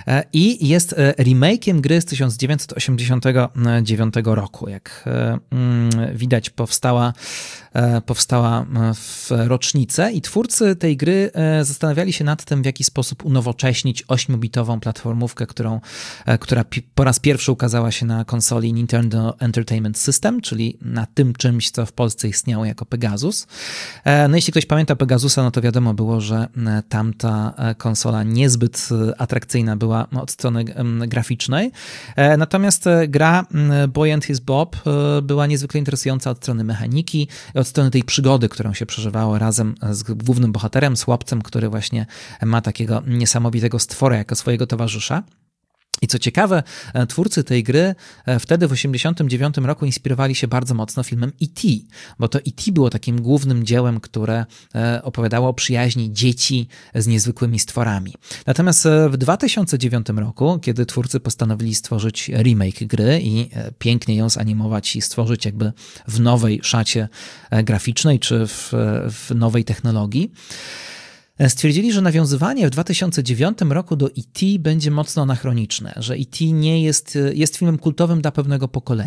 i jest remake'iem gry z tysiąc dziewięćset osiemdziesiątego dziewiątego roku. Jak widać, powstała, powstała w rocznicę i twórcy tej gry zastanawiali się nad tym, w jaki sposób unowocześnić ośmiobitową platformówkę, którą, która po raz pierwszy ukazała się na konsoli Nintendo Entertainment System, czyli na tym czymś, co w Polsce istniało jako Pegasus. No jeśli ktoś pamięta Pegasusa, no to wiadomo było, że tamta konsola niezbyt atrakcyjna była od strony graficznej. Natomiast gra Boy and His Bob była niezwykle interesująca od strony mechaniki, od strony tej przygody, którą się przeżywało razem z głównym bohaterem, z chłopcem, który właśnie ma takiego niesamowitego stwora jako swojego towarzysza. I co ciekawe, twórcy tej gry wtedy w osiemdziesiątym dziewiątym roku inspirowali się bardzo mocno filmem E T, bo to E T było takim głównym dziełem, które opowiadało o przyjaźni dzieci z niezwykłymi stworami. Natomiast w dwa tysiące dziewiątym roku, kiedy twórcy postanowili stworzyć remake gry i pięknie ją zanimować i stworzyć jakby w nowej szacie graficznej czy w, w nowej technologii, stwierdzili, że nawiązywanie w dwa tysiące dziewiątym roku do E T będzie mocno anachroniczne, że E T nie jest, jest filmem kultowym dla pewnego pokolenia.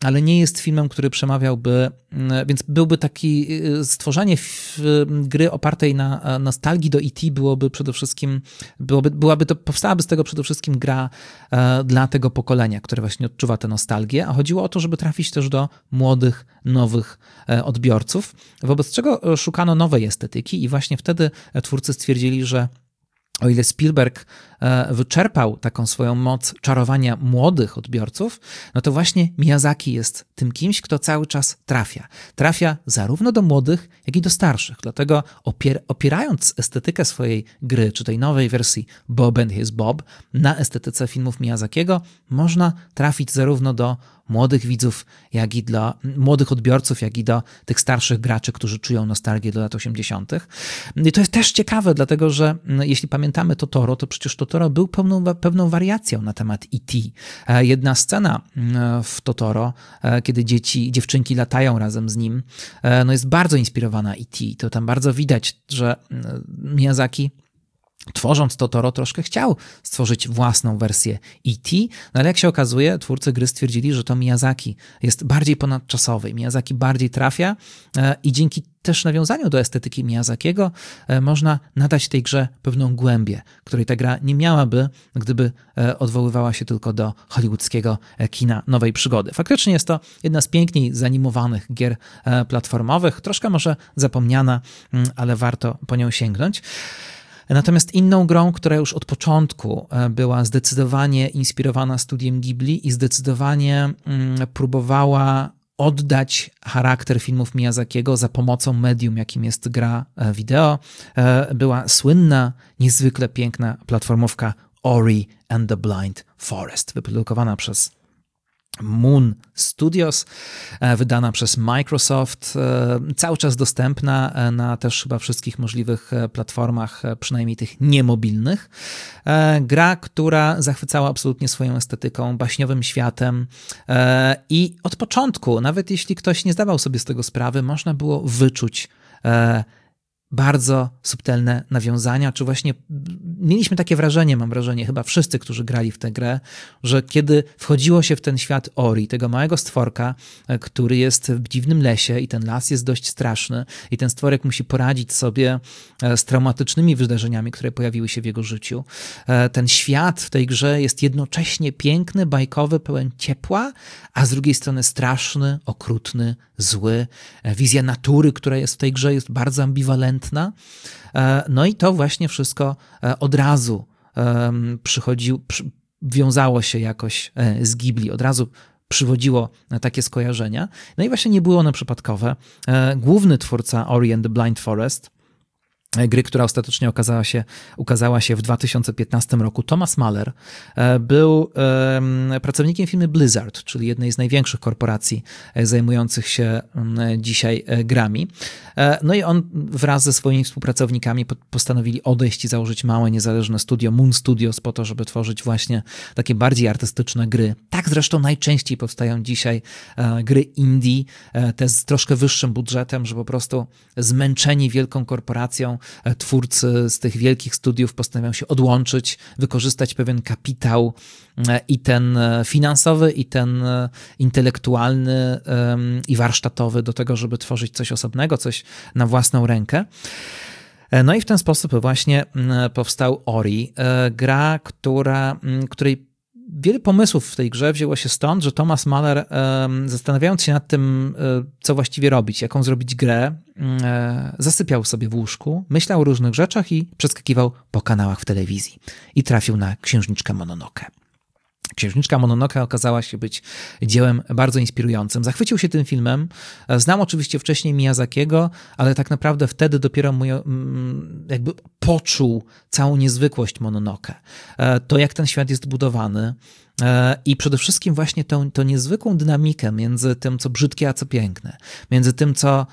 ale nie jest filmem, który przemawiałby, więc byłby taki, stworzenie gry opartej na nostalgii do E T byłoby przede wszystkim, byłoby, byłaby to, powstałaby z tego przede wszystkim gra dla tego pokolenia, które właśnie odczuwa tę nostalgię, a chodziło o to, żeby trafić też do młodych, nowych odbiorców, wobec czego szukano nowej estetyki i właśnie wtedy twórcy stwierdzili, że o ile Spielberg wyczerpał taką swoją moc czarowania młodych odbiorców, no to właśnie Miyazaki jest tym kimś, kto cały czas trafia. Trafia zarówno do młodych, jak i do starszych. Dlatego opier- opierając estetykę swojej gry, czy tej nowej wersji Bob and His Bob, na estetyce filmów Miyazakiego, można trafić zarówno do młodych widzów, jak i dla młodych odbiorców, jak i do tych starszych graczy, którzy czują nostalgię do lat osiemdziesiątych. I to jest też ciekawe, dlatego że jeśli pamiętamy Totoro, to przecież Totoro był pełną, pewną wariacją na temat E T. Jedna scena w Totoro, kiedy dzieci, dziewczynki latają razem z nim, no jest bardzo inspirowana E T. To tam bardzo widać, że Miyazaki, tworząc Totoro, troszkę chciał stworzyć własną wersję E T, no ale jak się okazuje, twórcy gry stwierdzili, że to Miyazaki jest bardziej ponadczasowy, Miyazaki bardziej trafia i dzięki też nawiązaniu do estetyki Miyazakiego można nadać tej grze pewną głębię, której ta gra nie miałaby, gdyby odwoływała się tylko do hollywoodzkiego kina nowej przygody. Faktycznie jest to jedna z piękniej zanimowanych gier platformowych, troszkę może zapomniana, ale warto po nią sięgnąć. Natomiast inną grą, która już od początku była zdecydowanie inspirowana studiem Ghibli i zdecydowanie próbowała oddać charakter filmów Miyazakiego za pomocą medium, jakim jest gra wideo, była słynna, niezwykle piękna platformówka Ori and the Blind Forest, wyprodukowana przez Moon Studios, wydana przez Microsoft, cały czas dostępna na też chyba wszystkich możliwych platformach, przynajmniej tych niemobilnych. Gra, która zachwycała absolutnie swoją estetyką, baśniowym światem i od początku, nawet jeśli ktoś nie zdawał sobie z tego sprawy, można było wyczuć bardzo subtelne nawiązania, czy właśnie mieliśmy takie wrażenie, mam wrażenie, chyba wszyscy, którzy grali w tę grę, że kiedy wchodziło się w ten świat Ori, tego małego stworka, który jest w dziwnym lesie i ten las jest dość straszny i ten stworek musi poradzić sobie z traumatycznymi wydarzeniami, które pojawiły się w jego życiu. Ten świat w tej grze jest jednocześnie piękny, bajkowy, pełen ciepła, a z drugiej strony straszny, okrutny, zły. Wizja natury, która jest w tej grze, jest bardzo ambiwalentna. No i to właśnie wszystko od razu przychodziło, wiązało się jakoś z Ghibli, od razu przywodziło takie skojarzenia. No i właśnie nie było one przypadkowe. Główny twórca Ori and the Blind Forest, gry, która ostatecznie okazała się, ukazała się w dwa tysiące piętnastym roku, Thomas Mahler, był pracownikiem firmy Blizzard, czyli jednej z największych korporacji zajmujących się dzisiaj grami. No i on wraz ze swoimi współpracownikami postanowili odejść i założyć małe, niezależne studio Moon Studios po to, żeby tworzyć właśnie takie bardziej artystyczne gry. Tak zresztą najczęściej powstają dzisiaj gry indie, te z troszkę wyższym budżetem, że po prostu zmęczeni wielką korporacją twórcy z tych wielkich studiów postanawiają się odłączyć, wykorzystać pewien kapitał i ten finansowy, i ten intelektualny i warsztatowy do tego, żeby tworzyć coś osobnego, coś na własną rękę. No i w ten sposób właśnie powstał Ori, gra, która, której wiele pomysłów w tej grze wzięło się stąd, że Thomas Mahler, zastanawiając się nad tym, co właściwie robić, jaką zrobić grę, zasypiał sobie w łóżku, myślał o różnych rzeczach i przeskakiwał po kanałach w telewizji. I trafił na Księżniczkę Mononoke. Księżniczka Mononoke okazała się być dziełem bardzo inspirującym. Zachwycił się tym filmem. Znał oczywiście wcześniej Miyazakiego, ale tak naprawdę wtedy dopiero mu jakby poczuł całą niezwykłość Mononoke. To, jak ten świat jest budowany i przede wszystkim właśnie tą, tą niezwykłą dynamikę między tym, co brzydkie, a co piękne. Między tym, co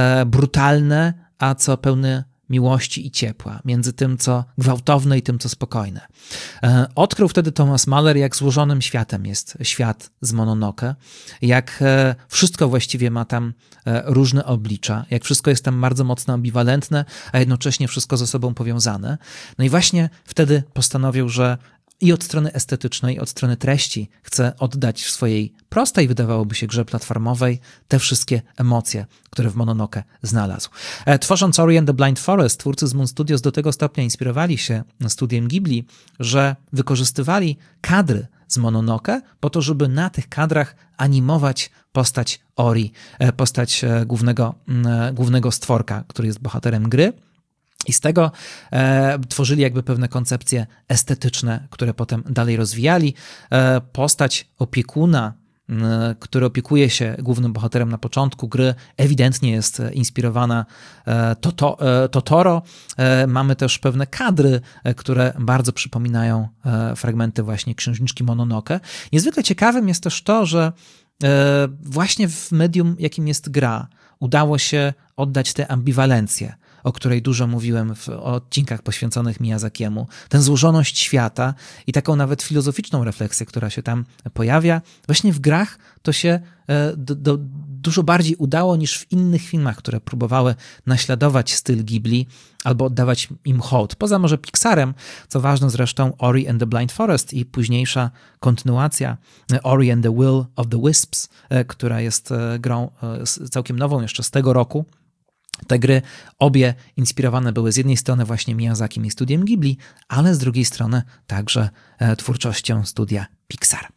brutalne, a co pełne miłości i ciepła, między tym, co gwałtowne i tym, co spokojne. Odkrył wtedy Thomas Mahler, jak złożonym światem jest świat z Mononoke, jak wszystko właściwie ma tam różne oblicza, jak wszystko jest tam bardzo mocno ambiwalentne, a jednocześnie wszystko ze sobą powiązane. No i właśnie wtedy postanowił, że i od strony estetycznej, i od strony treści chce oddać w swojej prostej, wydawałoby się, grze platformowej te wszystkie emocje, które w Mononoke znalazł. Tworząc Ori and the Blind Forest, twórcy z Moon Studios do tego stopnia inspirowali się studiem Ghibli, że wykorzystywali kadry z Mononoke po to, żeby na tych kadrach animować postać Ori, postać głównego, głównego stworka, który jest bohaterem gry. I z tego e, tworzyli jakby pewne koncepcje estetyczne, które potem dalej rozwijali. E, postać opiekuna, e, który opiekuje się głównym bohaterem na początku gry, ewidentnie jest inspirowana e, Toto, e, Totoro. E, mamy też pewne kadry, e, które bardzo przypominają e, fragmenty właśnie Księżniczki Mononoke. Niezwykle ciekawym jest też to, że e, właśnie w medium, jakim jest gra, udało się oddać tę ambiwalencję, o której dużo mówiłem w odcinkach poświęconych Miyazakiemu, tę złożoność świata i taką nawet filozoficzną refleksję, która się tam pojawia. Właśnie w grach to się do, do, dużo bardziej udało niż w innych filmach, które próbowały naśladować styl Ghibli albo oddawać im hołd. Poza może Pixarem, co ważne zresztą Ori and the Blind Forest i późniejsza kontynuacja Ori and the Will of the Wisps, która jest grą całkiem nową jeszcze z tego roku. Te gry obie inspirowane były z jednej strony właśnie Miyazakim i studiem Ghibli, ale z drugiej strony także twórczością studia Pixar.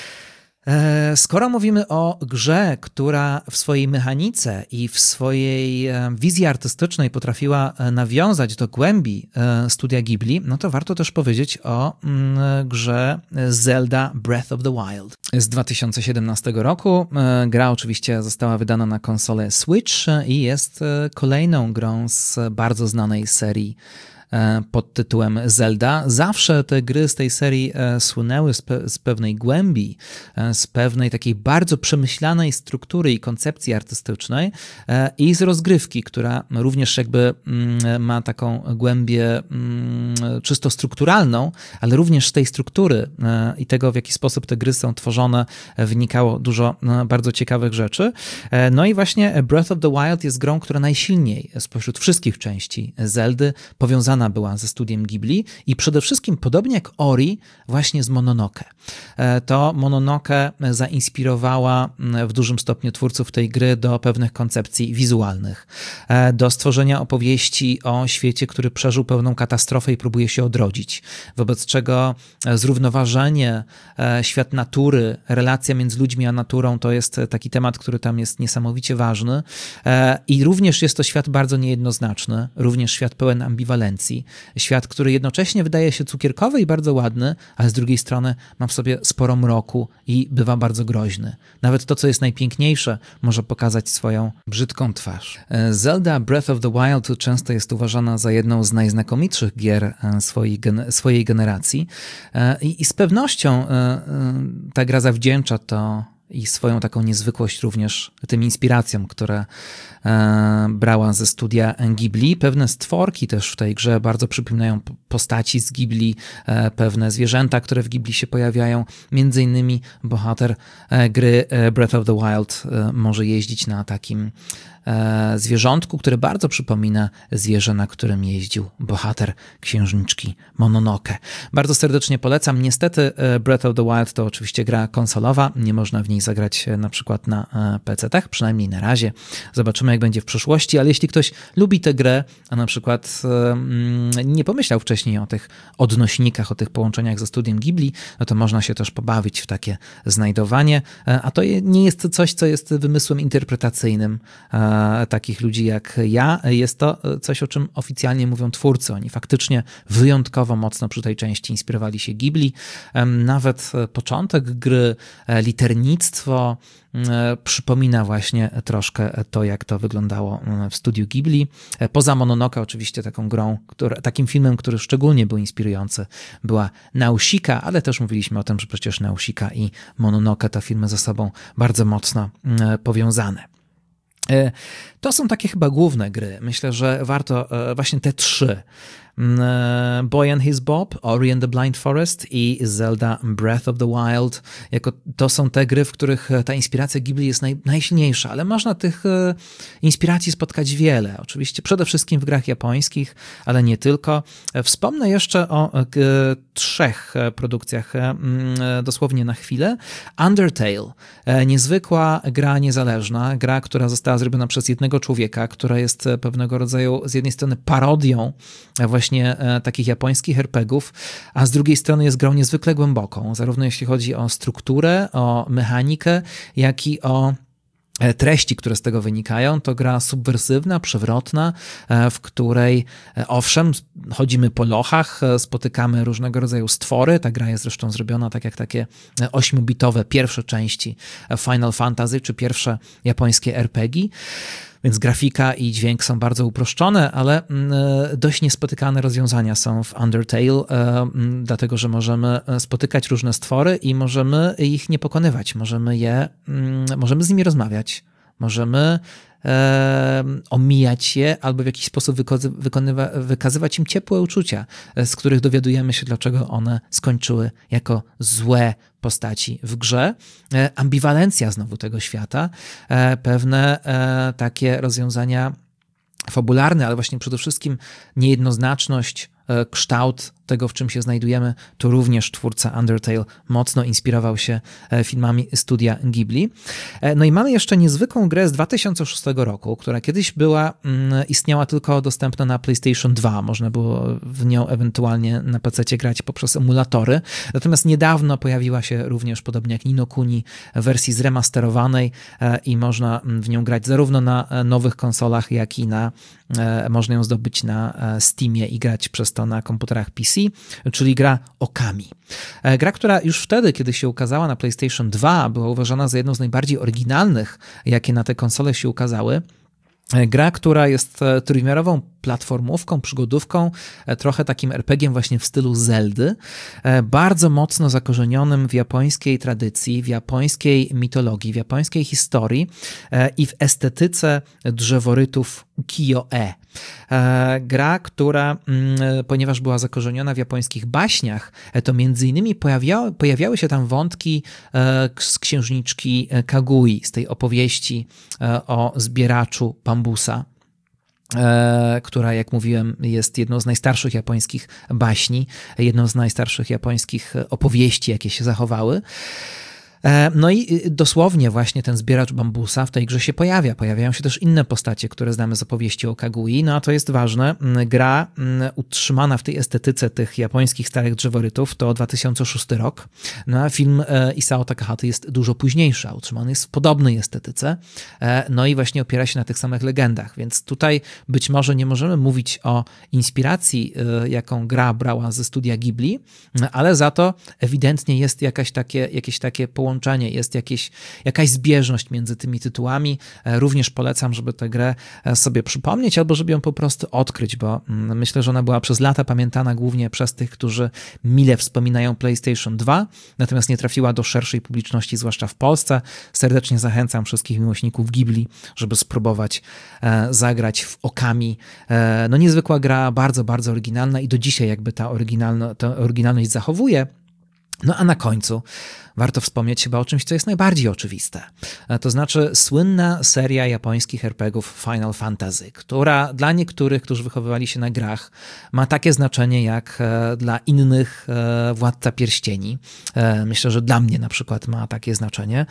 Skoro mówimy o grze, która w swojej mechanice i w swojej wizji artystycznej potrafiła nawiązać do głębi studia Ghibli, no to warto też powiedzieć o grze Zelda Breath of the Wild z dwa tysiące siedemnastego roku. Gra oczywiście została wydana na konsolę Switch i jest kolejną grą z bardzo znanej serii pod tytułem Zelda. Zawsze te gry z tej serii słynęły z, pe- z pewnej głębi, z pewnej takiej bardzo przemyślanej struktury i koncepcji artystycznej i z rozgrywki, która również jakby ma taką głębię czysto strukturalną, ale również z tej struktury i tego, w jaki sposób te gry są tworzone, wynikało dużo bardzo ciekawych rzeczy. No i właśnie Breath of the Wild jest grą, która najsilniej spośród wszystkich części Zeldy powiązana była ze studiem Ghibli i przede wszystkim, podobnie jak Ori, właśnie z Mononoke. To Mononoke zainspirowała w dużym stopniu twórców tej gry do pewnych koncepcji wizualnych, do stworzenia opowieści o świecie, który przeżył pewną katastrofę i próbuje się odrodzić, wobec czego zrównoważenie, świat natury, relacja między ludźmi a naturą to jest taki temat, który tam jest niesamowicie ważny i również jest to świat bardzo niejednoznaczny, również świat pełen ambiwalencji. Świat, który jednocześnie wydaje się cukierkowy i bardzo ładny, ale z drugiej strony ma w sobie sporo mroku i bywa bardzo groźny. Nawet to, co jest najpiękniejsze, może pokazać swoją brzydką twarz. Zelda Breath of the Wild często jest uważana za jedną z najznakomitszych gier swojej, swojej generacji i, i z pewnością ta gra zawdzięcza to i swoją taką niezwykłość również tym inspiracjom, które e, brała ze studia Ghibli. Pewne stworki też w tej grze bardzo przypominają postaci z Ghibli, e, pewne zwierzęta, które w Ghibli się pojawiają. Między innymi bohater e, gry e, Breath of the Wild e, może jeździć na takim e, zwierzątku, które bardzo przypomina zwierzę, na którym jeździł bohater Księżniczki Mononoke. Bardzo serdecznie polecam. Niestety e, Breath of the Wild to oczywiście gra konsolowa, nie można w niej zagrać na przykład na pecetach, przynajmniej na razie. Zobaczymy, jak będzie w przyszłości, ale jeśli ktoś lubi tę grę, a na przykład nie pomyślał wcześniej o tych odnośnikach, o tych połączeniach ze studiem Ghibli, no to można się też pobawić w takie znajdowanie, a to nie jest coś, co jest wymysłem interpretacyjnym takich ludzi jak ja. Jest to coś, o czym oficjalnie mówią twórcy. Oni faktycznie wyjątkowo mocno przy tej części inspirowali się Ghibli. Nawet początek gry, liternictwo przypomina właśnie troszkę to, jak to wyglądało w studiu Ghibli. Poza Mononoke oczywiście taką grą, który, takim filmem, który szczególnie był inspirujący, była Nausicaa, ale też mówiliśmy o tym, że przecież Nausicaa i Mononoke to filmy ze sobą bardzo mocno powiązane. To są takie chyba główne gry. Myślę, że warto właśnie te trzy Boy and His Bob, Ori and the Blind Forest i Zelda Breath of the Wild. Jako, to są te gry, w których ta inspiracja Ghibli jest naj, najsilniejsza, ale można tych inspiracji spotkać wiele. Oczywiście przede wszystkim w grach japońskich, ale nie tylko. Wspomnę jeszcze o e, trzech produkcjach e, dosłownie na chwilę. Undertale, e, niezwykła gra niezależna, gra, która została zrobiona przez jednego człowieka, która jest pewnego rodzaju z jednej strony parodią właśnie e, takich japońskich er pe gie ów, a z drugiej strony jest grą niezwykle głęboką, zarówno jeśli chodzi o strukturę, o mechanikę, jak i o treści, które z tego wynikają. To gra subwersywna, przewrotna, w której owszem, chodzimy po lochach, spotykamy różnego rodzaju stwory. Ta gra jest zresztą zrobiona tak jak takie ośmiobitowe pierwsze części Final Fantasy, czy pierwsze japońskie er pe gie. Więc grafika i dźwięk są bardzo uproszczone, ale dość niespotykane rozwiązania są w Undertale, dlatego że możemy spotykać różne stwory i możemy ich nie pokonywać. Możemy je, możemy z nimi rozmawiać. Możemy e, omijać je albo w jakiś sposób wykonywa, wykazywać im ciepłe uczucia, z których dowiadujemy się, dlaczego one skończyły jako złe postaci w grze. E, ambiwalencja znowu tego świata, e, pewne e, takie rozwiązania fabularne, ale właśnie przede wszystkim niejednoznaczność, e, kształt tego, w czym się znajdujemy, to również twórca Undertale mocno inspirował się filmami studia Ghibli. No i mamy jeszcze niezwykłą grę z dwa tysiące szóstego roku, która kiedyś była, istniała tylko dostępna na PlayStation dwa. Można było w nią ewentualnie na pececie grać poprzez emulatory. Natomiast niedawno pojawiła się również, podobnie jak Ni no Kuni, w wersji zremasterowanej i można w nią grać zarówno na nowych konsolach, jak i na, można ją zdobyć na Steamie i grać przez to na komputerach P C, czyli gra Okami. Gra, która już wtedy, kiedy się ukazała na PlayStation dwa, była uważana za jedną z najbardziej oryginalnych, jakie na te konsole się ukazały. Gra, która jest trójwymiarową platformówką, przygodówką, trochę takim er pe gie em właśnie w stylu Zeldy, bardzo mocno zakorzenionym w japońskiej tradycji, w japońskiej mitologii, w japońskiej historii i w estetyce drzeworytów ukiyo-e. Gra, która, ponieważ była zakorzeniona w japońskich baśniach, to między innymi pojawiały, pojawiały się tam wątki z księżniczki Kagui, z tej opowieści o zbieraczu bambusa, która, jak mówiłem, jest jedną z najstarszych japońskich baśni, jedną z najstarszych japońskich opowieści, jakie się zachowały. No i dosłownie właśnie ten zbieracz bambusa w tej grze się pojawia. Pojawiają się też inne postacie, które znamy z opowieści o Kagui, no a to jest ważne. Gra utrzymana w tej estetyce tych japońskich starych drzeworytów to dwa tysiące szósty rok, no a film Isao Takahaty jest dużo późniejszy, a utrzymany jest w podobnej estetyce, no i właśnie opiera się na tych samych legendach, więc tutaj być może nie możemy mówić o inspiracji, jaką gra brała ze studia Ghibli, ale za to ewidentnie jest jakaś takie, jakieś takie połączenie Połączenie, jest jakieś, jakaś zbieżność między tymi tytułami. Również polecam, żeby tę grę sobie przypomnieć albo żeby ją po prostu odkryć, bo myślę, że ona była przez lata pamiętana głównie przez tych, którzy mile wspominają PlayStation dwa, natomiast nie trafiła do szerszej publiczności, zwłaszcza w Polsce. Serdecznie zachęcam wszystkich miłośników Ghibli, żeby spróbować zagrać w Okami. No niezwykła gra, bardzo, bardzo oryginalna i do dzisiaj jakby ta, oryginalno, ta oryginalność zachowuje. No a na końcu warto wspomnieć chyba o czymś, co jest najbardziej oczywiste. To znaczy słynna seria japońskich er pe gie ów Final Fantasy, która dla niektórych, którzy wychowywali się na grach, ma takie znaczenie jak dla innych Władca Pierścieni. Myślę, że dla mnie na przykład ma takie znaczenie.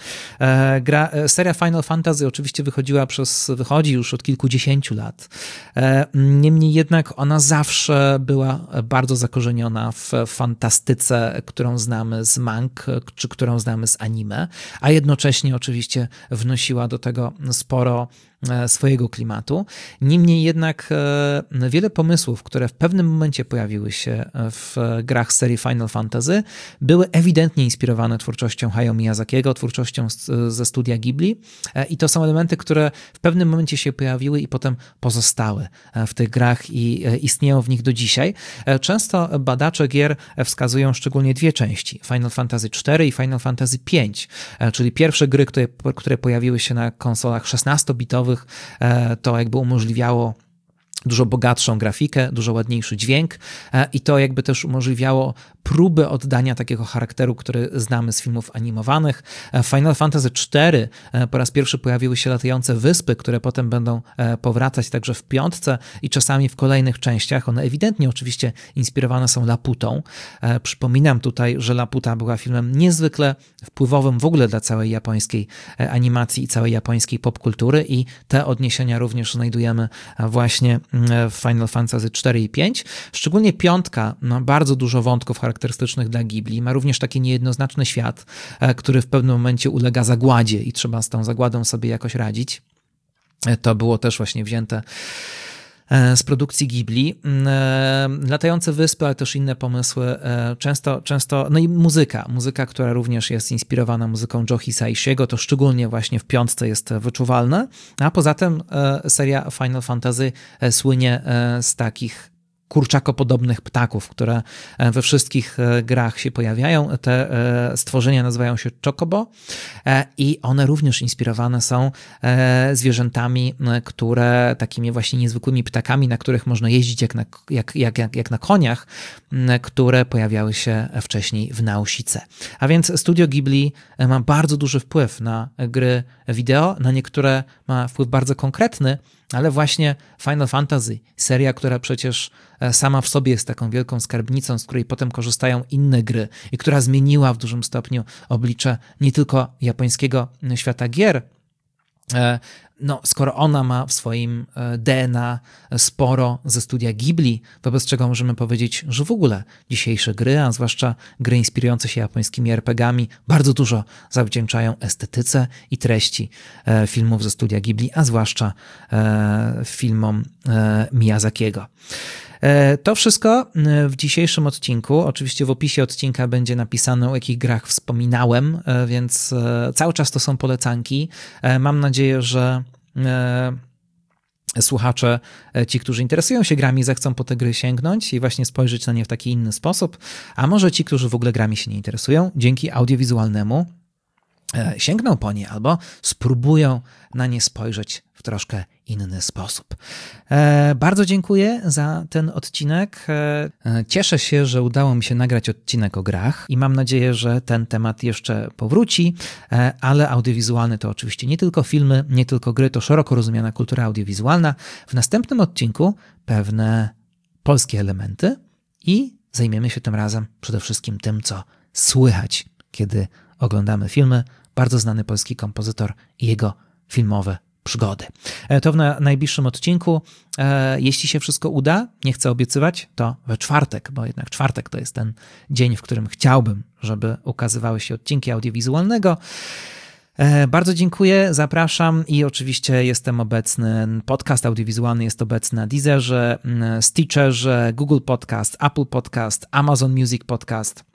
Gra, seria Final Fantasy oczywiście wychodziła przez, wychodzi już od kilkudziesięciu lat. Niemniej jednak ona zawsze była bardzo zakorzeniona w fantastyce, którą znamy z mang, czy którą znamy z anime, a jednocześnie oczywiście wnosiła do tego sporo swojego klimatu. Niemniej jednak wiele pomysłów, które w pewnym momencie pojawiły się w grach serii Final Fantasy, były ewidentnie inspirowane twórczością Hayao Miyazakiego, twórczością ze studia Ghibli i to są elementy, które w pewnym momencie się pojawiły i potem pozostały w tych grach i istnieją w nich do dzisiaj. Często badacze gier wskazują szczególnie dwie części, Final Fantasy cztery i Final Fantasy pięć, czyli pierwsze gry, które, które pojawiły się na konsolach szesnastobitowych, to jakby umożliwiało dużo bogatszą grafikę, dużo ładniejszy dźwięk i to jakby też umożliwiało próbę oddania takiego charakteru, który znamy z filmów animowanych. W Final Fantasy cztery po raz pierwszy pojawiły się latające wyspy, które potem będą powracać także w piątce i czasami w kolejnych częściach. One ewidentnie oczywiście inspirowane są Laputą. Przypominam tutaj, że Laputa była filmem niezwykle wpływowym w ogóle dla całej japońskiej animacji i całej japońskiej popkultury i te odniesienia również znajdujemy właśnie w Final Fantasy cztery i pięć. Szczególnie piątka ma bardzo dużo wątków charakterystycznych dla Ghibli. Ma również taki niejednoznaczny świat, który w pewnym momencie ulega zagładzie i trzeba z tą zagładą sobie jakoś radzić. To było też właśnie wzięte z produkcji Ghibli. Latające wyspy, ale też inne pomysły. Często, często, no i muzyka. Muzyka, która również jest inspirowana muzyką Joe Hisaishiego, to szczególnie właśnie w piątce jest wyczuwalne. A poza tym seria Final Fantasy słynie z takich kurczakopodobnych ptaków, które we wszystkich grach się pojawiają. Te stworzenia nazywają się Chocobo i one również inspirowane są zwierzętami, które takimi właśnie niezwykłymi ptakami, na których można jeździć jak na, jak, jak, jak, jak na koniach, które pojawiały się wcześniej w Nausicaa. A więc Studio Ghibli ma bardzo duży wpływ na gry wideo, na niektóre ma wpływ bardzo konkretny, ale właśnie Final Fantasy, seria, która przecież sama w sobie jest taką wielką skarbnicą, z której potem korzystają inne gry i która zmieniła w dużym stopniu oblicze nie tylko japońskiego świata gier, no, skoro ona ma w swoim D N A sporo ze studia Ghibli, wobec czego możemy powiedzieć, że w ogóle dzisiejsze gry, a zwłaszcza gry inspirujące się japońskimi er pe gami, bardzo dużo zawdzięczają estetyce i treści filmów ze studia Ghibli, a zwłaszcza filmom Miyazakiego. To wszystko w dzisiejszym odcinku. Oczywiście w opisie odcinka będzie napisane, o jakich grach wspominałem, więc cały czas to są polecanki. Mam nadzieję, że słuchacze, ci, którzy interesują się grami, zechcą po te gry sięgnąć i właśnie spojrzeć na nie w taki inny sposób, a może ci, którzy w ogóle grami się nie interesują, dzięki audiowizualnemu sięgną po nie albo spróbują na nie spojrzeć w troszkę inny sposób. E, bardzo dziękuję za ten odcinek. E, cieszę się, że udało mi się nagrać odcinek o grach i mam nadzieję, że ten temat jeszcze powróci, e, ale audiowizualny to oczywiście nie tylko filmy, nie tylko gry, to szeroko rozumiana kultura audiowizualna. W następnym odcinku pewne polskie elementy i zajmiemy się tym razem przede wszystkim tym, co słychać, kiedy oglądamy filmy. Bardzo znany polski kompozytor i jego filmowe przygody. To w na najbliższym odcinku. Jeśli się wszystko uda, nie chcę obiecywać, to we czwartek, bo jednak czwartek to jest ten dzień, w którym chciałbym, żeby ukazywały się odcinki audiowizualnego. Bardzo dziękuję, zapraszam i oczywiście jestem obecny, podcast audiowizualny jest obecny na Deezerze, Stitcherze, Google Podcast, Apple Podcast, Amazon Music Podcast,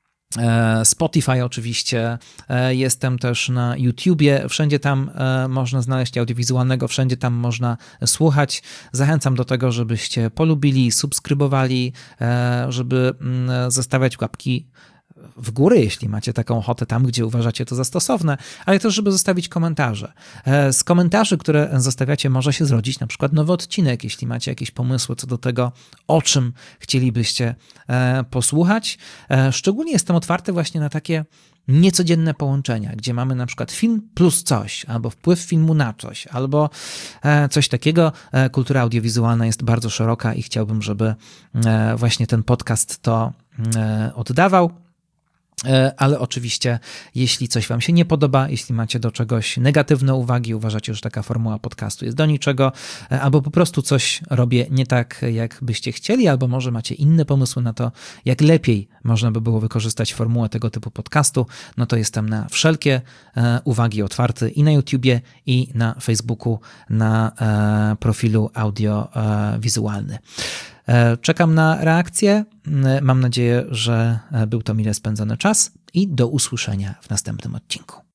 Spotify oczywiście, jestem też na YouTubie, wszędzie tam można znaleźć audiowizualnego, wszędzie tam można słuchać. Zachęcam do tego, żebyście polubili, subskrybowali, żeby zostawiać łapki w górę, jeśli macie taką ochotę tam, gdzie uważacie to za stosowne, ale też, żeby zostawić komentarze. Z komentarzy, które zostawiacie, może się zrodzić na przykład nowy odcinek, jeśli macie jakieś pomysły co do tego, o czym chcielibyście posłuchać. Szczególnie jestem otwarty właśnie na takie niecodzienne połączenia, gdzie mamy na przykład film plus coś, albo wpływ filmu na coś, albo coś takiego. Kultura audiowizualna jest bardzo szeroka i chciałbym, żeby właśnie ten podcast to oddawał. Ale oczywiście, jeśli coś wam się nie podoba, jeśli macie do czegoś negatywne uwagi, uważacie, że taka formuła podcastu jest do niczego, albo po prostu coś robię nie tak, jak byście chcieli, albo może macie inne pomysły na to, jak lepiej można by było wykorzystać formułę tego typu podcastu, no to jestem na wszelkie uwagi otwarty i na YouTubie, i na Facebooku, na profilu audiowizualny. Czekam na reakcję. Mam nadzieję, że był to mile spędzony czas i do usłyszenia w następnym odcinku.